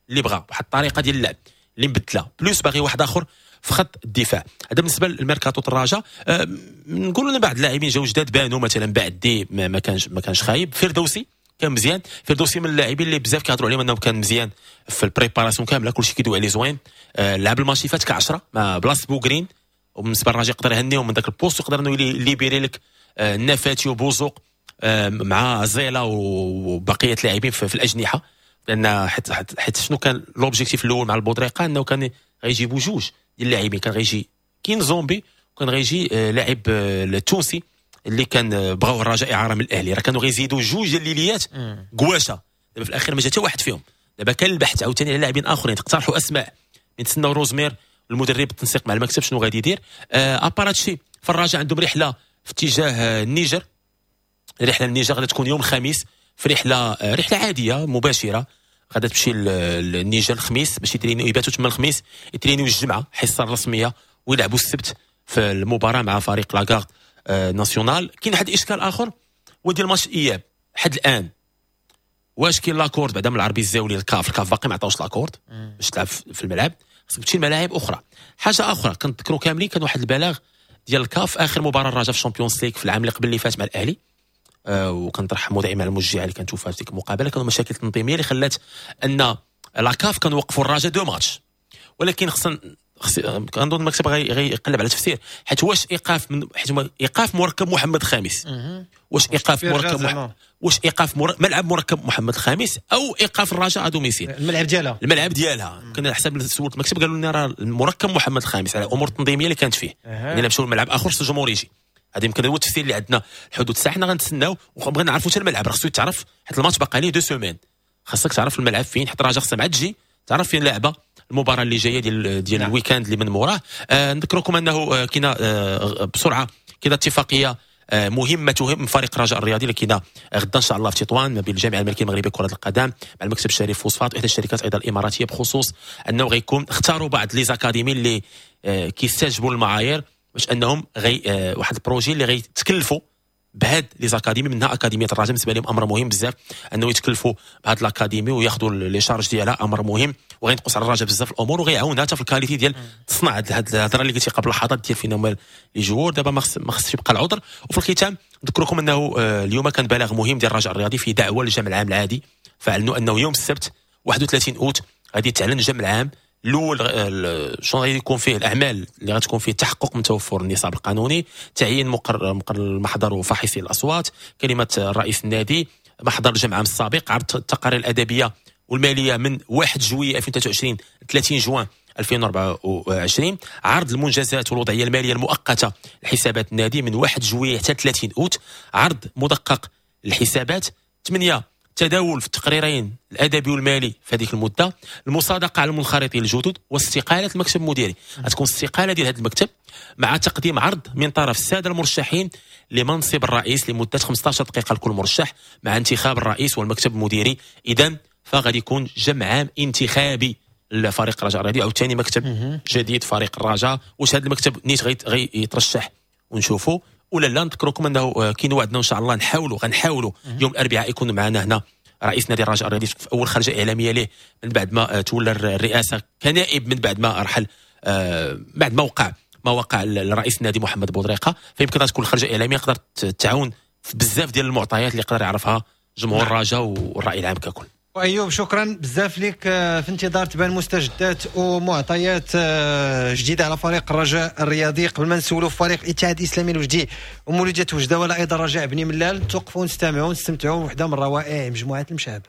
Speaker 7: اللي بغى، واحد الطريقه ديال اللعب اللي مبدله، بلوس باغي واحد اخر في خط الدفاع. هذا بالنسبه للميركاتو الرجاء. نقولوا لنا بعض اللاعبين جاو جداد بانوا، مثلا بعدي ما كانش خايب. فردوسي كان مزيان، فردوسي من اللاعبين اللي بزاف كيهضروا عليهم انه كان مزيان في البريباراسيون كامله، كلشي كيدوي عليه زوين. لعب الماتش اللي فات ك10 مع بلاصه بوغرين، وبالنسبه للرجاء يقدر يهنيهم من ذاك البوست، ويقدر انه ليبيري لك النفاتي وبوزوق مع زيلا وبقيه اللاعبين في الاجنحه. لان حيت شنو كان لوبجيكتيف الاول مع البودريقه، انه كان غيجيبوا جوج ديال اللاعبين، كان غيجي كين زومبي وكان غيجي لاعب التونسي اللي كان بغاو الرجاء اعاره من الاهلي، راه كانوا غيزيدوا جوج ديال الليليات قواشه. دابا في الاخير ما جا حتى واحد فيهم. دابا كان البحث عاوتاني على لاعبين اخرين، تقترحوا اسماء، نتسناو روزمير المدرب بالتنسيق مع المكتب شنو غادي يدير. اباراتشي في الرجاء عندهم رحله في اتجاه النيجر، رحله النيجر غادي تكون يوم الخميس، في رحله عاديه مباشره غادا تمشي للنيجر الخميس باش يترينيو، يباتوا تما الخميس، يترينيو الجمعه حصه رسميه، ويلعبوا السبت في المباراه مع فريق لاغارد ناسيونال. كاين واحد الاشكال اخر هو ديال ماتش الاياب. حد الان واش كاين لاكورد بعدا من العربي الزاولي الكاف باقي ما عطاوش لاكورد باش تلعب في الملعب، خصك تمشي لملاعب اخرى. حاجه اخرى كنذكروا كاملين، كان واحد البلاغ ديال الكاف اخر مباراه الرجاء في الشامبيونز ليغ في العام اللي قبل اللي فات مع الاهلي، وكنطرحوا دائما على المشجع اللي كنشوف في ديك المقابله، كانوا مشاكل تنظيميه اللي خلات ان لاكاف كنوقفوا الرجاء 2 ماتش. ولكن كنظن المكتب غيقلب على تفسير، حيت واش ايقاف مركب محمد خامس، واش ايقاف ملعب مركب محمد الخامس، او ايقاف الرجاء على دوميسيل الملعب ديالها. كنا حسب سولت المكتب قالوا لنا راه المركب محمد الخامس على الامور التنظيميه اللي كانت فيه، يعني مشاو لملعب اخر خص الجمهور يجي. هذا يمكن هو التفسير اللي عندنا. الحدود الساعه حنا غنتسناو وبغينا نعرفوا حتى الملعب، خصو يتعرف، حيت الماتش باقي ليه 2 سيمين، خاصك تعرف الملعب فين، حتى الرجاء خصها مع تجي تعرف فين لعبه المباراه اللي جايه ديال الويكاند اللي من موراه. نذكركم انه كاينه بسرعه كاينه اتفاقيه مهمه تهم فريق الرجاء الرياضي اللي كاينه غدا ان شاء الله في تطوان ما بين الجامعه الملكيه المغربيه لكره القدم مع المكتب الشريف فوسفات واحدى الشركات ايضا الاماراتيه، بخصوص انه غيكون اختاروا بعض لي زاكاديمي اللي كيستجبوا المعايير باش انهم واحد البروجي اللي غيتكلفوا بهاد لي زاكاديمي، منها اكاديميه الرجاء. بالنسبه لهم امر مهم بزاف انه يتكلفوا بهاد الاكاديمي وياخذوا لي شارج ديالها، امر مهم وغينقص على الرجاء بزاف الامور، وغيعاونها حتى في الكاليتي ديال تصنع هاد الهضره اللي قلتي قبل لحظات ديال فينا هما لي جوور. دابا ما خصش يبقى العذر. وفي الختام نذكركم انه اليوم كان بلاغ مهم ديال الرجاء الرياضي في دعوه للجمع العام العادي، فاعلنوا انه يوم السبت 31 اوت غادي تعلن الجمع العام الاول شنو غادي يكون فيه الاعمال اللي غتكون فيه تحقق من توفر النصاب القانوني، تعيين مقر المحضر وفاحصي الاصوات، كلمه رئيس النادي، محضر الجمع العام السابق، عرض التقارير الادبيه والماليه من 1 جويلية 2023 30 جوان 2024، عرض المنجزات والوضعيه الماليه المؤقته لحسابات النادي من 1 جويلية حتى 30 اوت، عرض مدقق للحسابات، 8 تداول في التقريرين الادبي والمالي في هذيك المده، المصادقه على المنخرطين الجدد، واستقاله المكتب المديري. غتكون استقاله ديال هذا المكتب مع تقديم عرض من طرف الساده المرشحين لمنصب الرئيس لمده 15 دقيقه لكل مرشح، مع انتخاب الرئيس والمكتب المديري. اذا فغادي يكون جمع عام انتخابي لفريق الرجاء الرياضي، او ثاني مكتب جديد فريق الرجاء. واش هذا المكتب نيت غيترشح ونشوفوا ولا لا؟ نذكركم انه كاين وعدنا ان شاء الله غنحاولوا يوم الاربعاء يكون معنا هنا رئيس نادي الرجاء الرياضي في اول خرجه اعلاميه ليه من بعد ما تولى الرئاسه كنائب، من بعد ما رحل، بعد ما وقع الرئيس النادي محمد بودريقه. فيمكن تكون الخرجه اعلاميه تقدر تعاون في بزاف ديال المعطيات اللي يقدر يعرفها جمهور الرجاء والراي العام ككل.
Speaker 2: ايوب شكرا بزاف لك، في انتظار تبان مستجدات ومعطيات جديده على فريق الرجاء الرياضي. قبل ما نسولوا في فريق الاتحاد الاسلامي الوجدي ومولوديه وجده ولا ايضا رجاء بني ملال، توقفوا ونستمعوا ونستمتعوا بوحده من روائع مجموعه المشاب.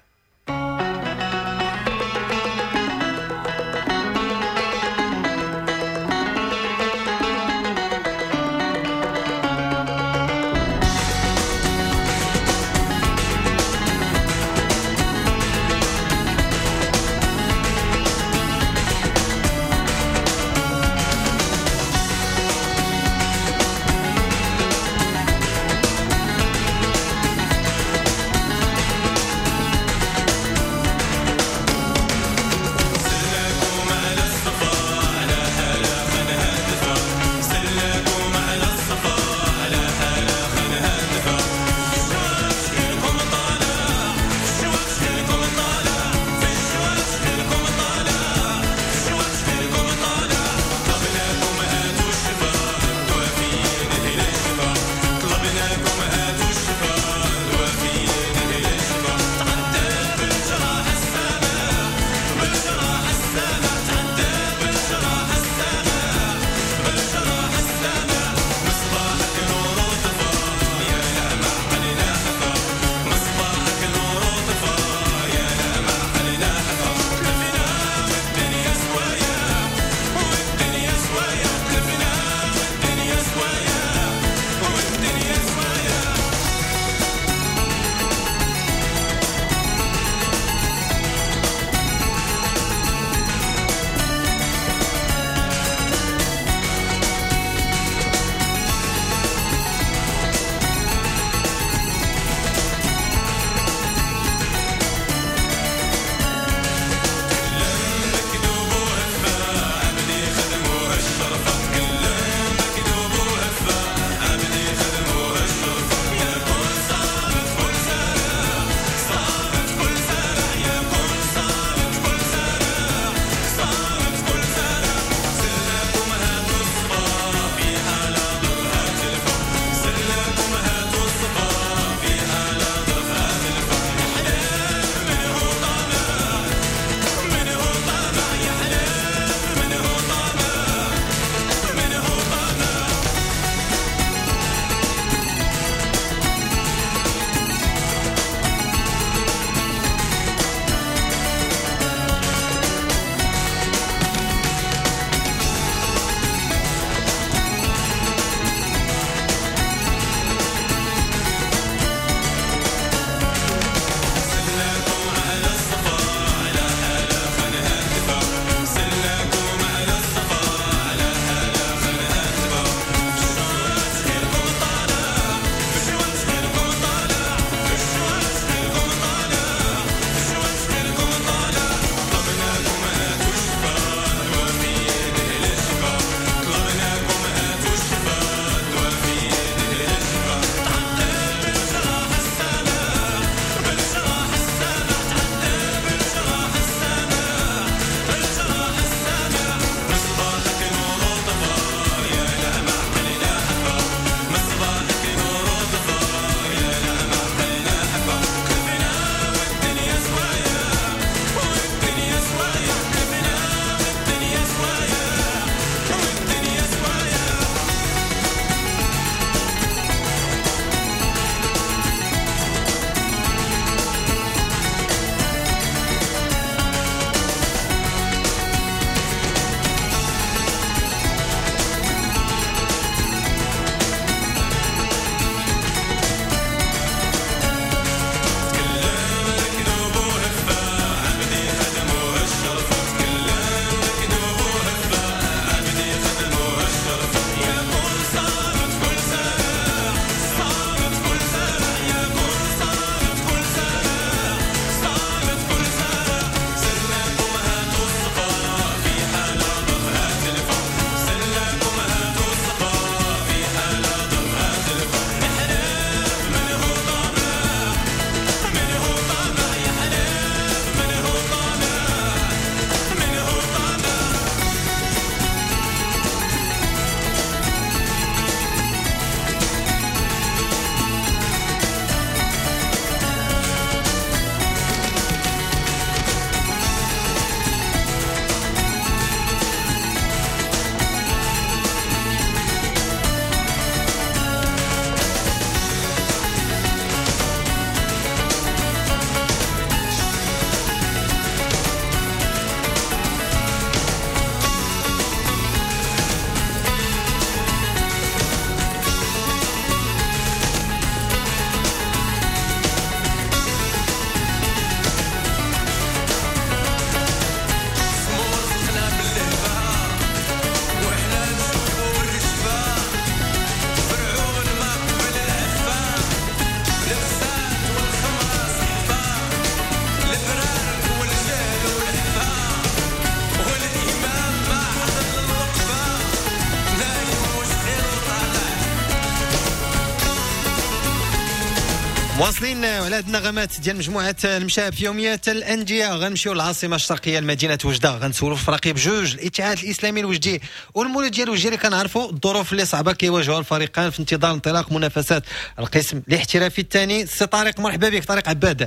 Speaker 2: مواصلين على هاد النغمات ديال مجموعه المشاب في يوميه الانديه. غنمشيو للعاصمه الشرقيه لمدينه وجده، غنسولوا في فريق بجوج الاتحاد الاسلامي الوجدي والمولود ديال وجدي اللي كنعرفوا الظروف اللي صعبه كيواجهوا الفريقان في انتظار انطلاق منافسات القسم الاحترافي الثاني. سي طارق، مرحبا بك. طارق عباد،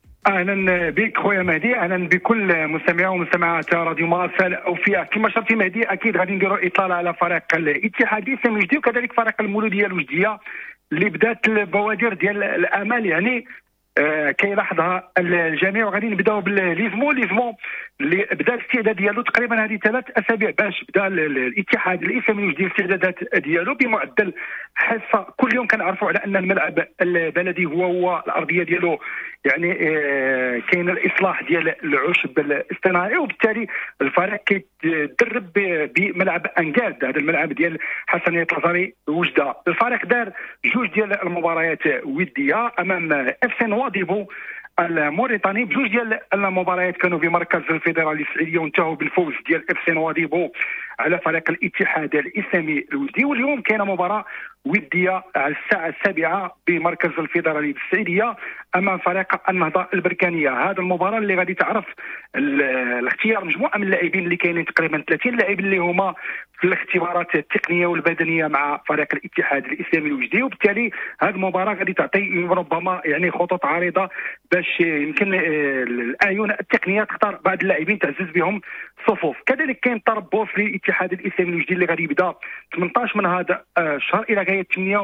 Speaker 8: اهلا بك خويا مهدي، اهلا بكل مستمعي ومستمعات راديو مارس الاوفياء. كما شرتي مهدي، اكيد غادي نديروا اطلاله على فريق الاتحاد الاسلامي الوجدي وكذلك فريق المولوديه الوجديه اللي بدات البوادر ديال الامل، يعني كيلاحظها الجميع. وغادي نبداو بالليزمو اللي بدا الاستعداد ديالو تقريبا هذه 3 أسابيع باش بدا الاتحاد الاسلامي الوجدي الاستعدادات ديالو بمعدل حصه كل يوم. كنعرفوا على ان الملعب البلدي هو الارضيه ديالو، يعني كاين الاصلاح ديال العشب الاصطناعي، وبالتالي الفريق كيتدرب بملعب انكاد، هذا الملعب ديال حسنيه الازهري وجده. الفريق دار 2 ديال المباريات وديه امام اف سي نواضيبو الموريتاني، بجوج ديال المباريات كانوا في مركز الفيدرالي السعوديه وانتهوا بالفوز ديال اف سي نواضيبو على فريق الاتحاد الاسلامي الوجدي. واليوم كاينه مباراه وديه على الساعه 7 بمركز الفيدرالي بالسعوديه امام فريق النهضه البركانيه. هذه المباراه اللي غادي تعرف الاختيار مجموعه من اللاعبين اللي كاينين تقريبا 30 لاعب اللي هما في الاختبارات التقنيه والبدنيه مع فريق الاتحاد الاسلامي الوجدي. وبالتالي هذه المباراه غادي تعطي ربما يعني خطوط عريضه باش يمكن الاعين التقنيه تختار بعض اللاعبين تعزز بهم صفوف. كذلك كاين تربص للاتحاد الاسلامي الوجدي اللي غادي يبدا 18 من هذا الشهر الى غايه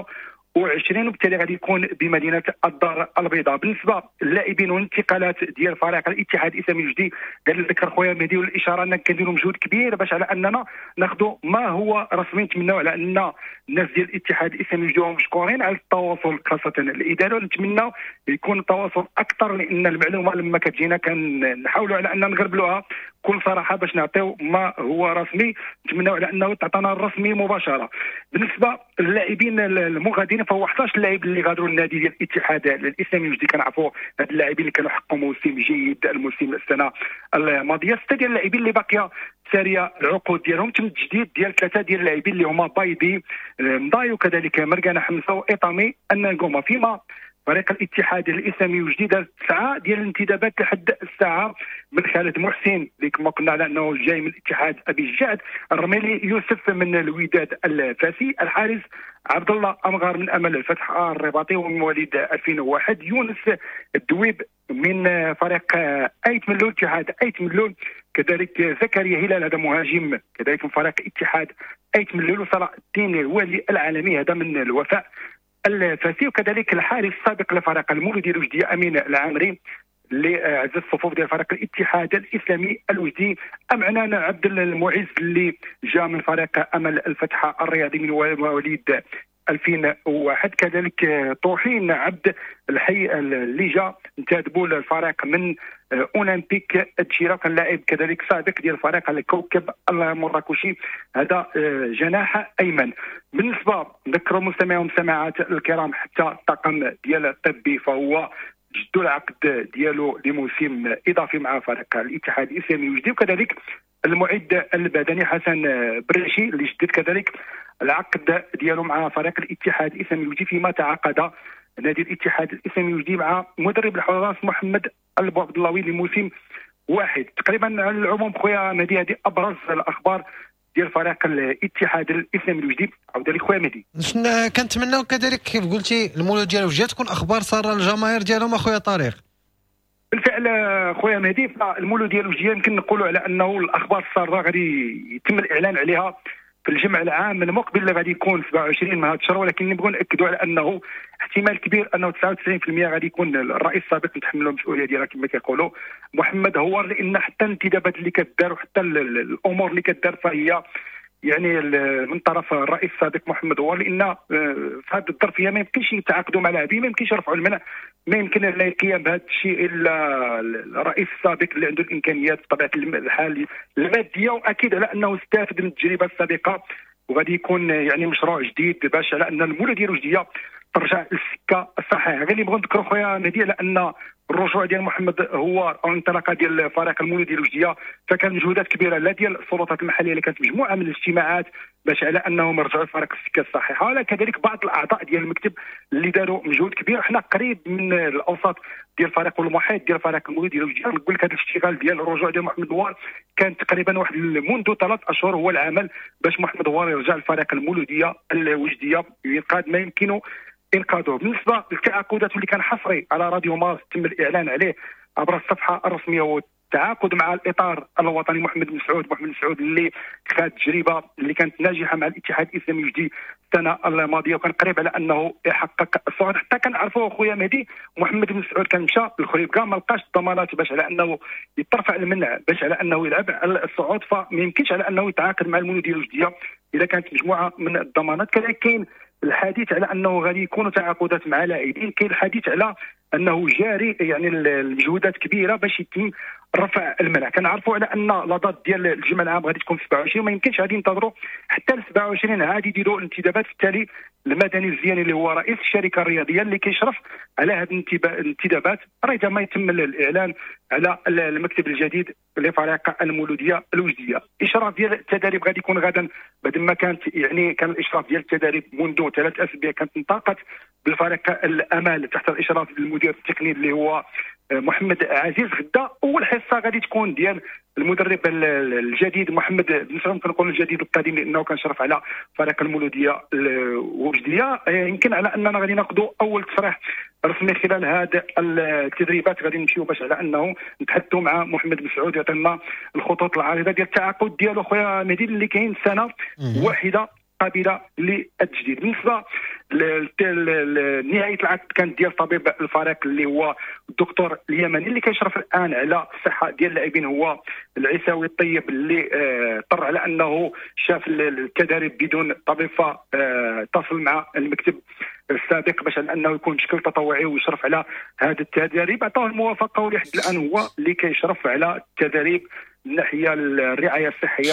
Speaker 8: 28، وبالتالي غادي يكون بمدينه الدار البيضاء. بالنسبه للاعبين والانتقالات ديال فريق الاتحاد الاسلامي الوجدي، قال الذكر خويا مهدي والاشاره ان كنديروا مجهود كبير باش على اننا ناخذوا ما هو رسمي. نتمناو على ان الناس ديال الاتحاد الاسلامي الوجدي مشكورين على التواصل خاصه الاداره، ونتمناو يكون التواصل اكثر، لان المعلومه لما كتجينا كنحاولوا على ان نغربلوها بكل صراحه باش نعطيو ما هو رسمي. نتمناو على انه تعطينا الرسمي مباشره. بالنسبه للاعبين المغادرين فهو 11 لاعب اللي غادروا النادي ديال الاتحاد الاسلامي الوجدي. كنعرفوا هاد اللاعبين اللي كانوا حققوا موسم جيد الموسم السنه الماضيه. 6 ديال اللاعبين اللي باقيه ساريه العقود ديالهم، تم التجديد ديال 3 ديال اللاعبين اللي هما بايدي مضاي وكذلك مرقانه حمزه وايطامي النغوما. فيما فريق الاتحاد الاسلامي الوجدي دار 9 ديال الانتدابات لحد الساعه من خالد محسن اللي كما قلنا على انه جاي من الاتحاد ابي الجعد، الرميلي يوسف من الوداد الفاسي، الحارس عبد الله امغار من امل الفتح الرباطي ومن مواليد 2001، يونس الدويب من فريق ايت ملول اتحاد ايت ملول، كذلك زكريا هلال هذا مهاجم كذلك من فريق اتحاد ايت ملول، وصلاح الدين الوالي العالمي هذا من الوفاء الفاسي، وكذلك الحارس السابق لفريق المولوديه الوجديه امين العامري اللي عزز الصفوف ديال فريق الاتحاد الاسلامي الوجدي. عنان عبد المعز اللي جاء من فريق امل الفتح الرياضي من مواليد 2001، كذلك طوحين عبد الحي اللي جاء انتدبوا الفريق من اولمبيك التشيره، كان لاعب كذلك سابق ديال فريق الكوكب المراكشي، هذا جناح ايمن. بالنسبه نذكروا مستمعي ومستمعات الكرام حتى الطاقم ديال الطبي فهو جدوا العقد ديالو لموسم اضافي مع فريق الاتحاد الاسلامي الوجدي، وكذلك المعد البدني حسن بريشي اللي جدد كذلك العقد ديالو مع فريق الاتحاد الاسلامي الوجدي، فيما تعاقد نادي الاتحاد الاسلامي الوجدي مع مدرب الحراس محمد البوعبدلاوي لموسم واحد. تقريبا على العموم خويا مهدي هذه ابرز الاخبار ديال فريق الاتحاد الاسلامي الوجدي. عاود لك خويا مهدي،
Speaker 2: كنتمناو كذلك كيف قلتي المولود ديال وجده تكون اخبار ساره للجماهير ديالهم اخويا طارق.
Speaker 8: بالفعل خويا مهدي، فالمولود ديال وجده يمكن نقولوا على انه الاخبار الساره غادي يتم الاعلان عليها في الجمع العام المقبل اللي غادي يكون 27 من هذا الشهر، ولكن نبغوا ناكدوا على انه احتمال كبير انه 99% غادي يكون الرئيس السابق نتحملوا المسؤوليه ديالها كما كيقولوا محمد هوار، لان حتى الانتدابات اللي كدار وحتى الامور اللي كدار فهي يعني من طرف الرئيس السابق محمد هوار، لان في هذه الظرفيه ما يمكنش يتعاقدوا مع لاعبين، ما يمكنش يرفعوا المنع، ما يمكن لا القيام بهذا الشيء الا الرئيس السابق اللي عنده الامكانيات بطبيعه الحال الماديه، واكيد على انه استفاد من التجربه السابقه وغادي يكون يعني مشروع جديد باش على ان المولوديه الوجديه ترجع للسكه الصحيحه. غير اللي بغيت نذكروا خويا نادي على ان الرجوع ديال محمد هو او الانطلاقه ديال فريق المولوديه الوجديه، فكان مجهودات كبيره لا ديال السلطات المحليه اللي كانت مجموعه من الاجتماعات باش على انهم رجعوا الفريق في السكه الصحيحه، ولا كذلك بعض الاعضاء ديال المكتب اللي داروا مجهود كبير. حنا قريب من الاوساط ديال الفريق والمحيط ديال فريق المولوديه الوجديه. نقول لك هذا الاشتغال ديال الرجوع ديال محمد دوار كان تقريبا واحد منذ 3 أشهر هو العمل باش محمد دوار يرجع لفريق المولوديه الوجديه ينقذ ما يمكنه انقاذه. بالنسبه للتعاقدات اللي كان حصري على راديو مارس تم الاعلان عليه عبر الصفحه الرسميه والتعاقد مع الاطار الوطني محمد بن سعود اللي خد تجربه اللي كانت ناجحه مع الاتحاد الاسلامي الوجدي السنه الماضيه وكان قريب على انه يحقق الصعود. حتى كنعرفوا خويا مهدي محمد بن سعود كان مشى للخريبكا ما لقاش الضمانات باش على انه يترفع المنع باش على انه يلعب على الصعود، فما يمكنش على انه يتعاقد مع المولوديه الوجديه اذا كانت مجموعه من الضمانات. كذلك كاين الحديث على انه غادي يكونوا تعاقدات مع لاعبين، كاين الحديث على انه جاري يعني المجهودات كبيره باش يتم رفع المنع. كنعرفوا على ان لاضات ديال الجمعه العام غادي تكون في 27، ما يمكنش غادي ينتظروا حتى ل 27 عادي يديروا الانتدابات. بالتالي المدني الزياني اللي هو رئيس الشركه الرياضيه اللي كيشرف على هذه الانتدابات راه ما يتم الاعلان على المكتب الجديد لفريق المولوديه الوجديه. اشراف ديال التدريب غادي يكون غدا بعد ما كانت يعني كان الاشراف ديال التدريب منذ 3 أسابيع كانت انطلقت بالفريق الامال تحت الاشراف المدير التقني اللي هو محمد عزيز. غدا اول حصه غادي تكون ديال المدرب الجديد محمد بن سعود، كنقول الجديد القديم لانه كان شرف على فريق المولوديه الوجديه. يمكن على اننا غادي ناخذوا اول تصريح رسمي خلال هذه التدريبات، غادي نمشيو باش على انه نتحدثوا مع محمد بن سعود يعطينا الخطوط العريضه ديال التعاقد ديالو خويا مهدي اللي كاين سنه واحده قابله للتجديد. بالنسبه لنهايه العقد كانت ديال طبيب الفريق اللي هو الدكتور اليمني اللي كيشرف الان على الصحه ديال اللاعبين هو العيساوي الطيب اللي اضطر على انه شاف التدريب بدون طبيب فاتصل مع المكتب السابق باش انه يكون بشكل تطوعي ويشرف على هذا التدريب. عطاه الموافقه ولحد الان هو اللي كيشرف على التدريب الناحيه الرعايه الصحيه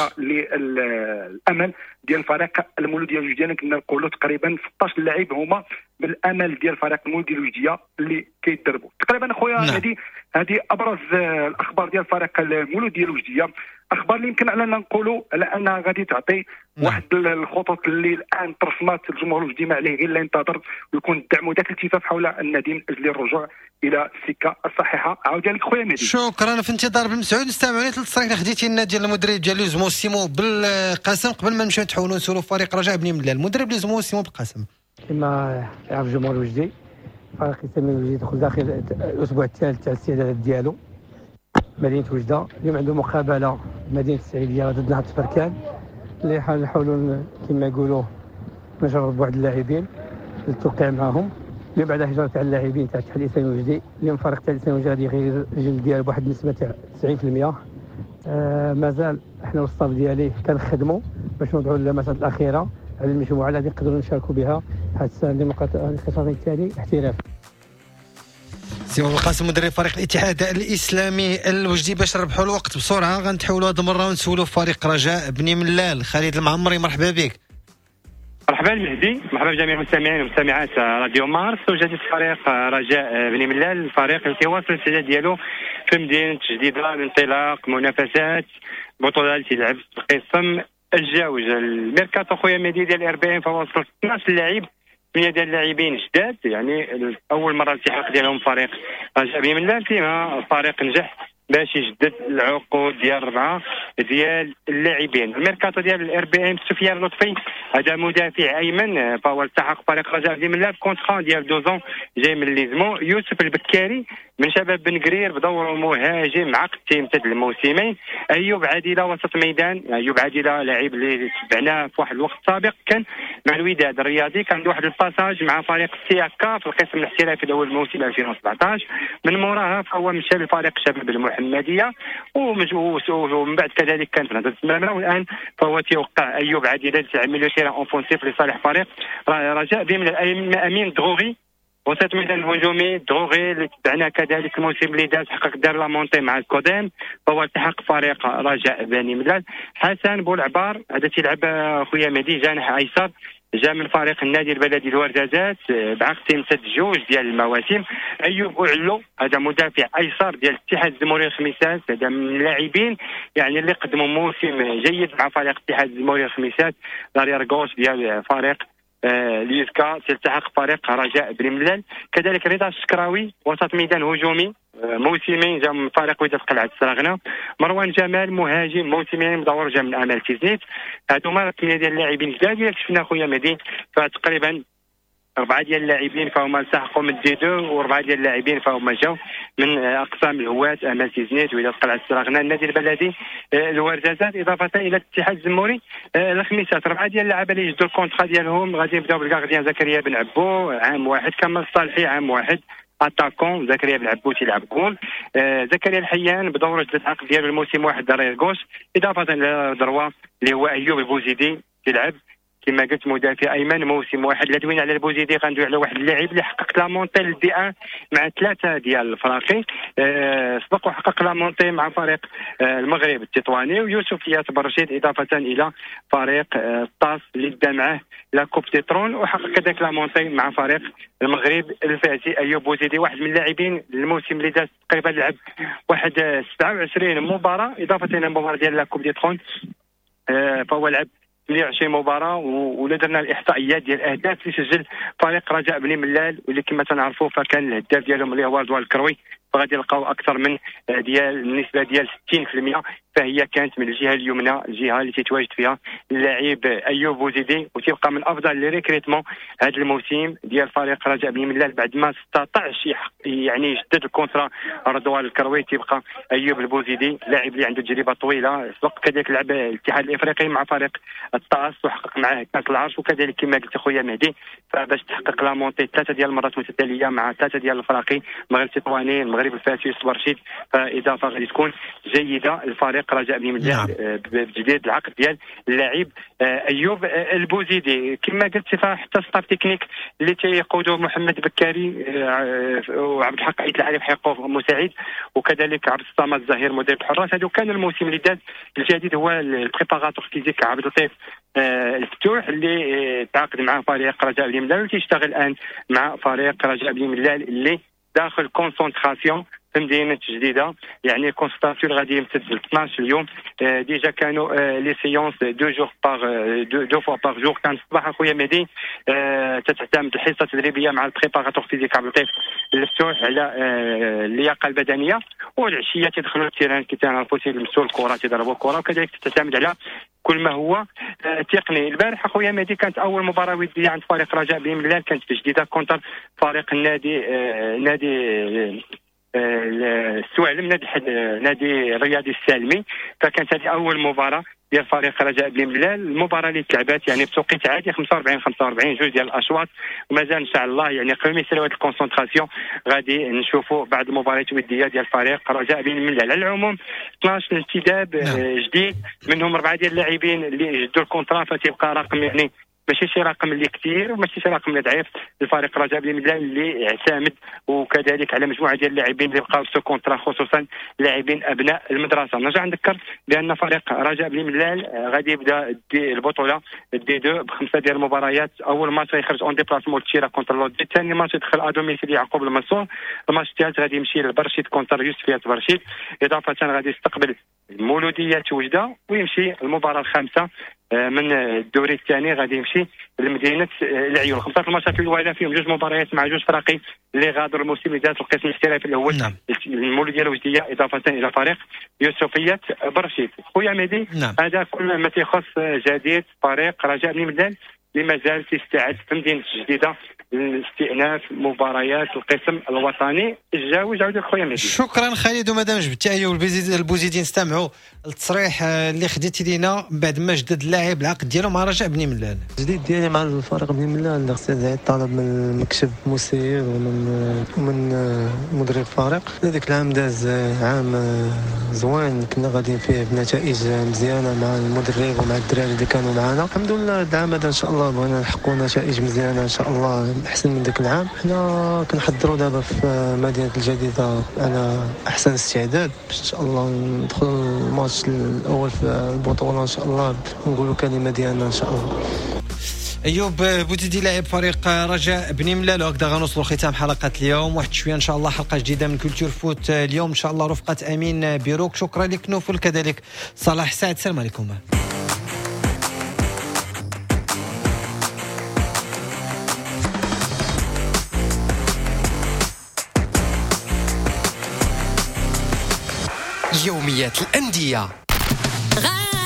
Speaker 8: للامل ديال فريق المولوديه الوجديه. كنا نقولوا تقريبا 16 لاعب هما بالامل ديال فريق المولوديه الوجديه اللي كيتدربوا تقريبا. اخويا هذه ابرز الاخبار ديال فريق المولوديه الوجديه، اخبار اللي يمكن علينا نقولوا على انها غادي تعطي واحد الخطوط اللي الان ترسمات الجمهور الوجدي ما عليه الا ينتظر ويكون الدعم وذاك الالتفاف حول النادي من اجل الرجوع الى السكه الصحيحه. عاود لك خويا مهدي.
Speaker 2: شكرا. في انتظار بن مسعود نستمعوا لك التصريح اللي خديتي لنا ديال المدرب ديال لوزمو سيمو بالقسم قبل ما نمشيو نتحولوا نسولوا فريق رجاء بني ملال. المدرب لوزمو سيمو بالقسم
Speaker 9: كما يعرف الجمهور الوجدي فريق الاسلامي الوجدي دخل داخل الاسبوع الثالث تاع الاستعدادات ديالو مدينه وجده. اليوم عنده مقابله مدينه السعيديه ضد نهضه بركان اللي نحاولوا كما يقولوا نجرب واحد اللاعبين للتوقيع معهم. اليوم بعد هجره تاع اللاعبين تاع الاتحاد الاسلامي الوجدي اليوم فريق تاع الاسلامي الوجدي غادي يغير الرجل ديالو بواحد النسبه تاع 90%. مازال احنا والصاف ديالي كنخدموا باش نوضعوا اللمسات الاخيره على المجموعه اللي نقدروا نشاركوا بها حتى النقاط الثاني احتراف.
Speaker 2: سي القاسم مدرب فريق الاتحاد الاسلامي الوجدي. باش نربحوا الوقت بسرعه غنتحولوا هذه المره ونسولوا فريق رجاء بني ملال. خالد المعمري مرحبا بك.
Speaker 10: مرحبا المهدي، مرحبا بجميع المستمعين ومستمعات راديو مارس. وجديد فريق رجاء بني ملال الفريق اللي كيواصل الاستعداد ديالو في مدينه جديده لانطلاق منافسات بطوله اللي تلعب في القسم الجوج. الميركاتو خويا مهدي ديال الاربعين فوصل 12 لاعب 8 ديال اللاعبين جداد، يعني اول مره الالتحاق ديالهم فريق رجاء بني ملال فيما الفريق نجح باش يجدد العقود ديال 4 ديال اللاعبين. الميركاتو ديال الاربعين سفيان لطفي هذا مدافع ايمن فهو التحق فريق رجاء بني ملال كونترا ديال 2 جاي من ليزمو. يوسف البكاري من شباب بن قرير بدور مهاجم عقد تيمتد الموسمين. ايوب عادله وسط ميدان. ايوب عادله لاعب اللي تبعناه في واحد الوقت سابق كان مع الوداد الرياضي، كان عنده واحد الباساج مع فريق سياكا في القسم الاحترافي الاول الموسم 2017. من موراها فهو مشى لفريق شباب المحمديه ومن بعد كذلك كان في نهضه السمامره، والان فهو تيوقع ايوب عادله تاع ميليو تيران اونفونسيف لصالح فريق رجاء بن ملال. امين دغوغي وسط ميدان هجومي دغوغي اللي تبعنا كذلك الموسم اللي حقق دار لا مونتي مع الكودام فهو التحق فريق رجاء بني ملال. حسن بولعبار هذا تيلعب خويا مهدي جانح ايسر جاء من فريق النادي البلدي الوردازات بعقد تمتد 2 ديال المواسم. ايوب بوعلو هذا مدافع ايسر ديال الاتحاد الجمهوري الخميسات، هذا من اللاعبين يعني اللي قدموا موسم جيد مع فريق الاتحاد الجمهوري الخميسات. لارير غوش ديال فريق ليسكا تلتحق فريق رجاء بن ملال. كذلك رضا الشكراوي وسط ميدان هجومي موسمين جا من فريق وداد قلعة السراغنة. مروان جمال مهاجم موسمين مدور جا من امال تيزنيت. هادوما 8 ديال اللاعبين جداد اللي شفنا خويا مهدي، فتقريبا 4 ديال اللاعبين فهما التحقوا من دي 2 و4 ديال اللاعبين فهما جاوا من اقسام الهواة امال تيزنيت وداد قلعة السراغنة النادي البلدي الوردازات، اضافه الى الاتحاد الجمهوري الخميسات. 4 ديال اللعابه اللي يجدوا الكونترا ديالهم غادي يبداو بالكارديان زكريا بن عبو عام واحد، كمال الصالحي عام واحد، اتاكون زكريا بن عبو تيلعب جول، زكريا الحيان بدور جدد العقد ديالو الموسم واحد داري غوش، اضافه الى دروا اللي هو ايوب البوزيدي تيلعب كما قلت مدافع ايمن موسم واحد. لا دوينا على البوزيدي غندوي على واحد اللاعب اللي حقق لا مونتي للدي 1 مع 3 ديال الفراقي، سبق وحقق لا مونتي مع فريق المغرب التطواني ويوسف ياس برشيد، اضافه الى فريق الطاس اللي دا معاه لا كوب تيترون وحقق كذلك لا مونتي مع فريق المغرب الفاسي. ايوب بوزيدي واحد من اللاعبين الموسم اللي داز تقريبا لعب واحد 27 مباراه، اضافه الى المباراه ديال لا كوب تيترون فهو لعب 28 مباراه. ولا درنا الاحصائيات ديال الاهداف اللي سجل فريق رجاء بن ملال واللي كما تنعرفوا فكان الهداف ديالهم اللي هو رضوان الكروي، فغادي نلقاو اكثر من ديال النسبه ديال 60%، فهي كانت من الجهه اليمنى الجهه اللي تتواجد فيها اللاعب ايوب بوزيدي، وتبقى من افضل لي ريكريتمون هذا الموسم ديال فريق رجاء بن ملال بعد ما استطاعش يعني يجدد الكونترا رضوان الكروي. تبقى ايوب البوزيدي لاعب اللي عنده تجربه طويله، سبق كذلك لعب الاتحاد الافريقي مع فريق الطاس وحقق معاه كاس العرش، وكذلك كما قلت خويا مهدي فباش تحقق لا مونتي 3 ديال المرات متتاليه مع 3 ديال الفراقي المغرب التطواني المغرب الفاسي يوسف برشيد، فاضافه غادي تكون جيده الفريق رجاء بن ملال بجديد العقد ديال اللاعب ايوب البوزيدي. كما قلت حتى ستاف تكنيك اللي تيقودوا محمد بكاري وعبد الحق عيد العارف حقوق مساعد، وكذلك عبد الصمد الزهير مدرب الحراس. هذا كان الموسم اللي داز الجديد هو البريباراتور فيزيك عبد اللطيف الفتوح اللي تعاقد مع فريق رجاء بن ملال وتيشتغل الان مع فريق رجاء بن ملال اللي داخل كونسونطراسيون في مدينه جديده، يعني كونسونطراسيون غادي يمتد ل 12 يوم. ديجا كانوا لي سيونس 2 فوا باغ جور. كان الصباح اخويا مهدي تتعتمد الحصه التدريبيه مع البريباراتور فيزيك عبد اللطيف المفتوح على اللياقه البدنيه، والعشيه تدخلوا التيران كي تعرفوا تيلمسوا الكره تيضربوا الكره، وكذلك تعتمد على كل ما هو تقني. البارح اخويا مهدي كانت اول مباراه وديه عند فريق رجاء بن ملال، كانت في جديده كونتر فريق نادي السوالم نادي الرياضي السالمي، فكانت هذه اول مباراه ديال فريق رجاء بن ملال. المباراه اللي تلعبات يعني بتوقيت عادي 45 جوج ديال الاشواط، ومازال ان شاء الله يعني قبل ما يسالوا هذه الكونسونطراسيون غادي نشوفوا بعض المباريات الوديه ديال فريق رجاء بن ملال. على العموم 12 انتداب جديد، منهم 4 ديال اللاعبين اللي جدوا الكونترا، فتبقى رقم يعني ماشي شي رقم اللي كثير وماشي شي رقم اللي ضعيف للفريق رجاء بن ملال اللي يعتمد، وكذلك على مجموعه ديال اللاعبين اللي بقاو سو كونترا، خصوصا لاعبين ابناء المدرسه. نرجع نذكر بان فريق رجاء بن ملال غادي يبدا البطوله دي 2 ب5 ديال المباريات. اول ماتش غيخرج اون ديبلاسمون تشيرا كونتر لودي، ثاني ماتش يدخل ادوميسيل يعقوب المنصور، الماتش الثالث غادي يمشي للبرشيد كونتر يوسف ياس برشيد، اضافه غادي يستقبل المولوديه وجده، ويمشي المباراه الخامسه من الدوري الثاني غادي يمشي لمدينه العيون. 5 الماتشات الاولى فيهم 2 مباريات مع 2 فراقي اللي غادروا الموسم اللي داز القسم الاحترافي الاول المولوديه الوجديه، اضافه الى فريق يوسفيه برشيد. خويا مهدي هذا كل ما تيخص جديد فريق رجاء بن ملال اللي مازال تستعد في مدينه جديده لاستئناف مباريات القسم الوطني. الجاوز عاود خويا مهدي.
Speaker 2: شكرا خالد. ومادام جبتي ايوب البوزيدي نستمعوا التصريح اللي خديتي لينا بعد ما جدد اللاعب العقد ديالو مع رجاء بن ملال.
Speaker 11: الجديد ديالي مع الفريق بن ملال خصني طالب من المكتب المسير ومن مدير الفريق. هذاك العام داز عام زوين، كنا غاديين فيه بنتائج مزيانه مع المدرب ومع الدراري اللي كانوا معنا. الحمد لله العام هذا ان شاء الله بغينا نحققوا نتائج مزيانه ان شاء الله احسن من ذاك العام. حنا كنحضروا دابا في مدينه الجديده على احسن استعداد باش ان شاء الله ندخلوا الماتش الاول في البطوله ان شاء الله، نقولوا كلمه ديالنا ان شاء الله.
Speaker 2: ايوب بوتيدي لاعب فريق رجاء بني ملال. وهكذا غنوصلوا ختام حلقه اليوم. واحد شويه ان شاء الله حلقه جديده من كولتور فوت اليوم ان شاء الله رفقه امين بيروك. شكرا لك نوفل كذلك صلاح سعد. السلام عليكم.
Speaker 3: يوميات الأندية.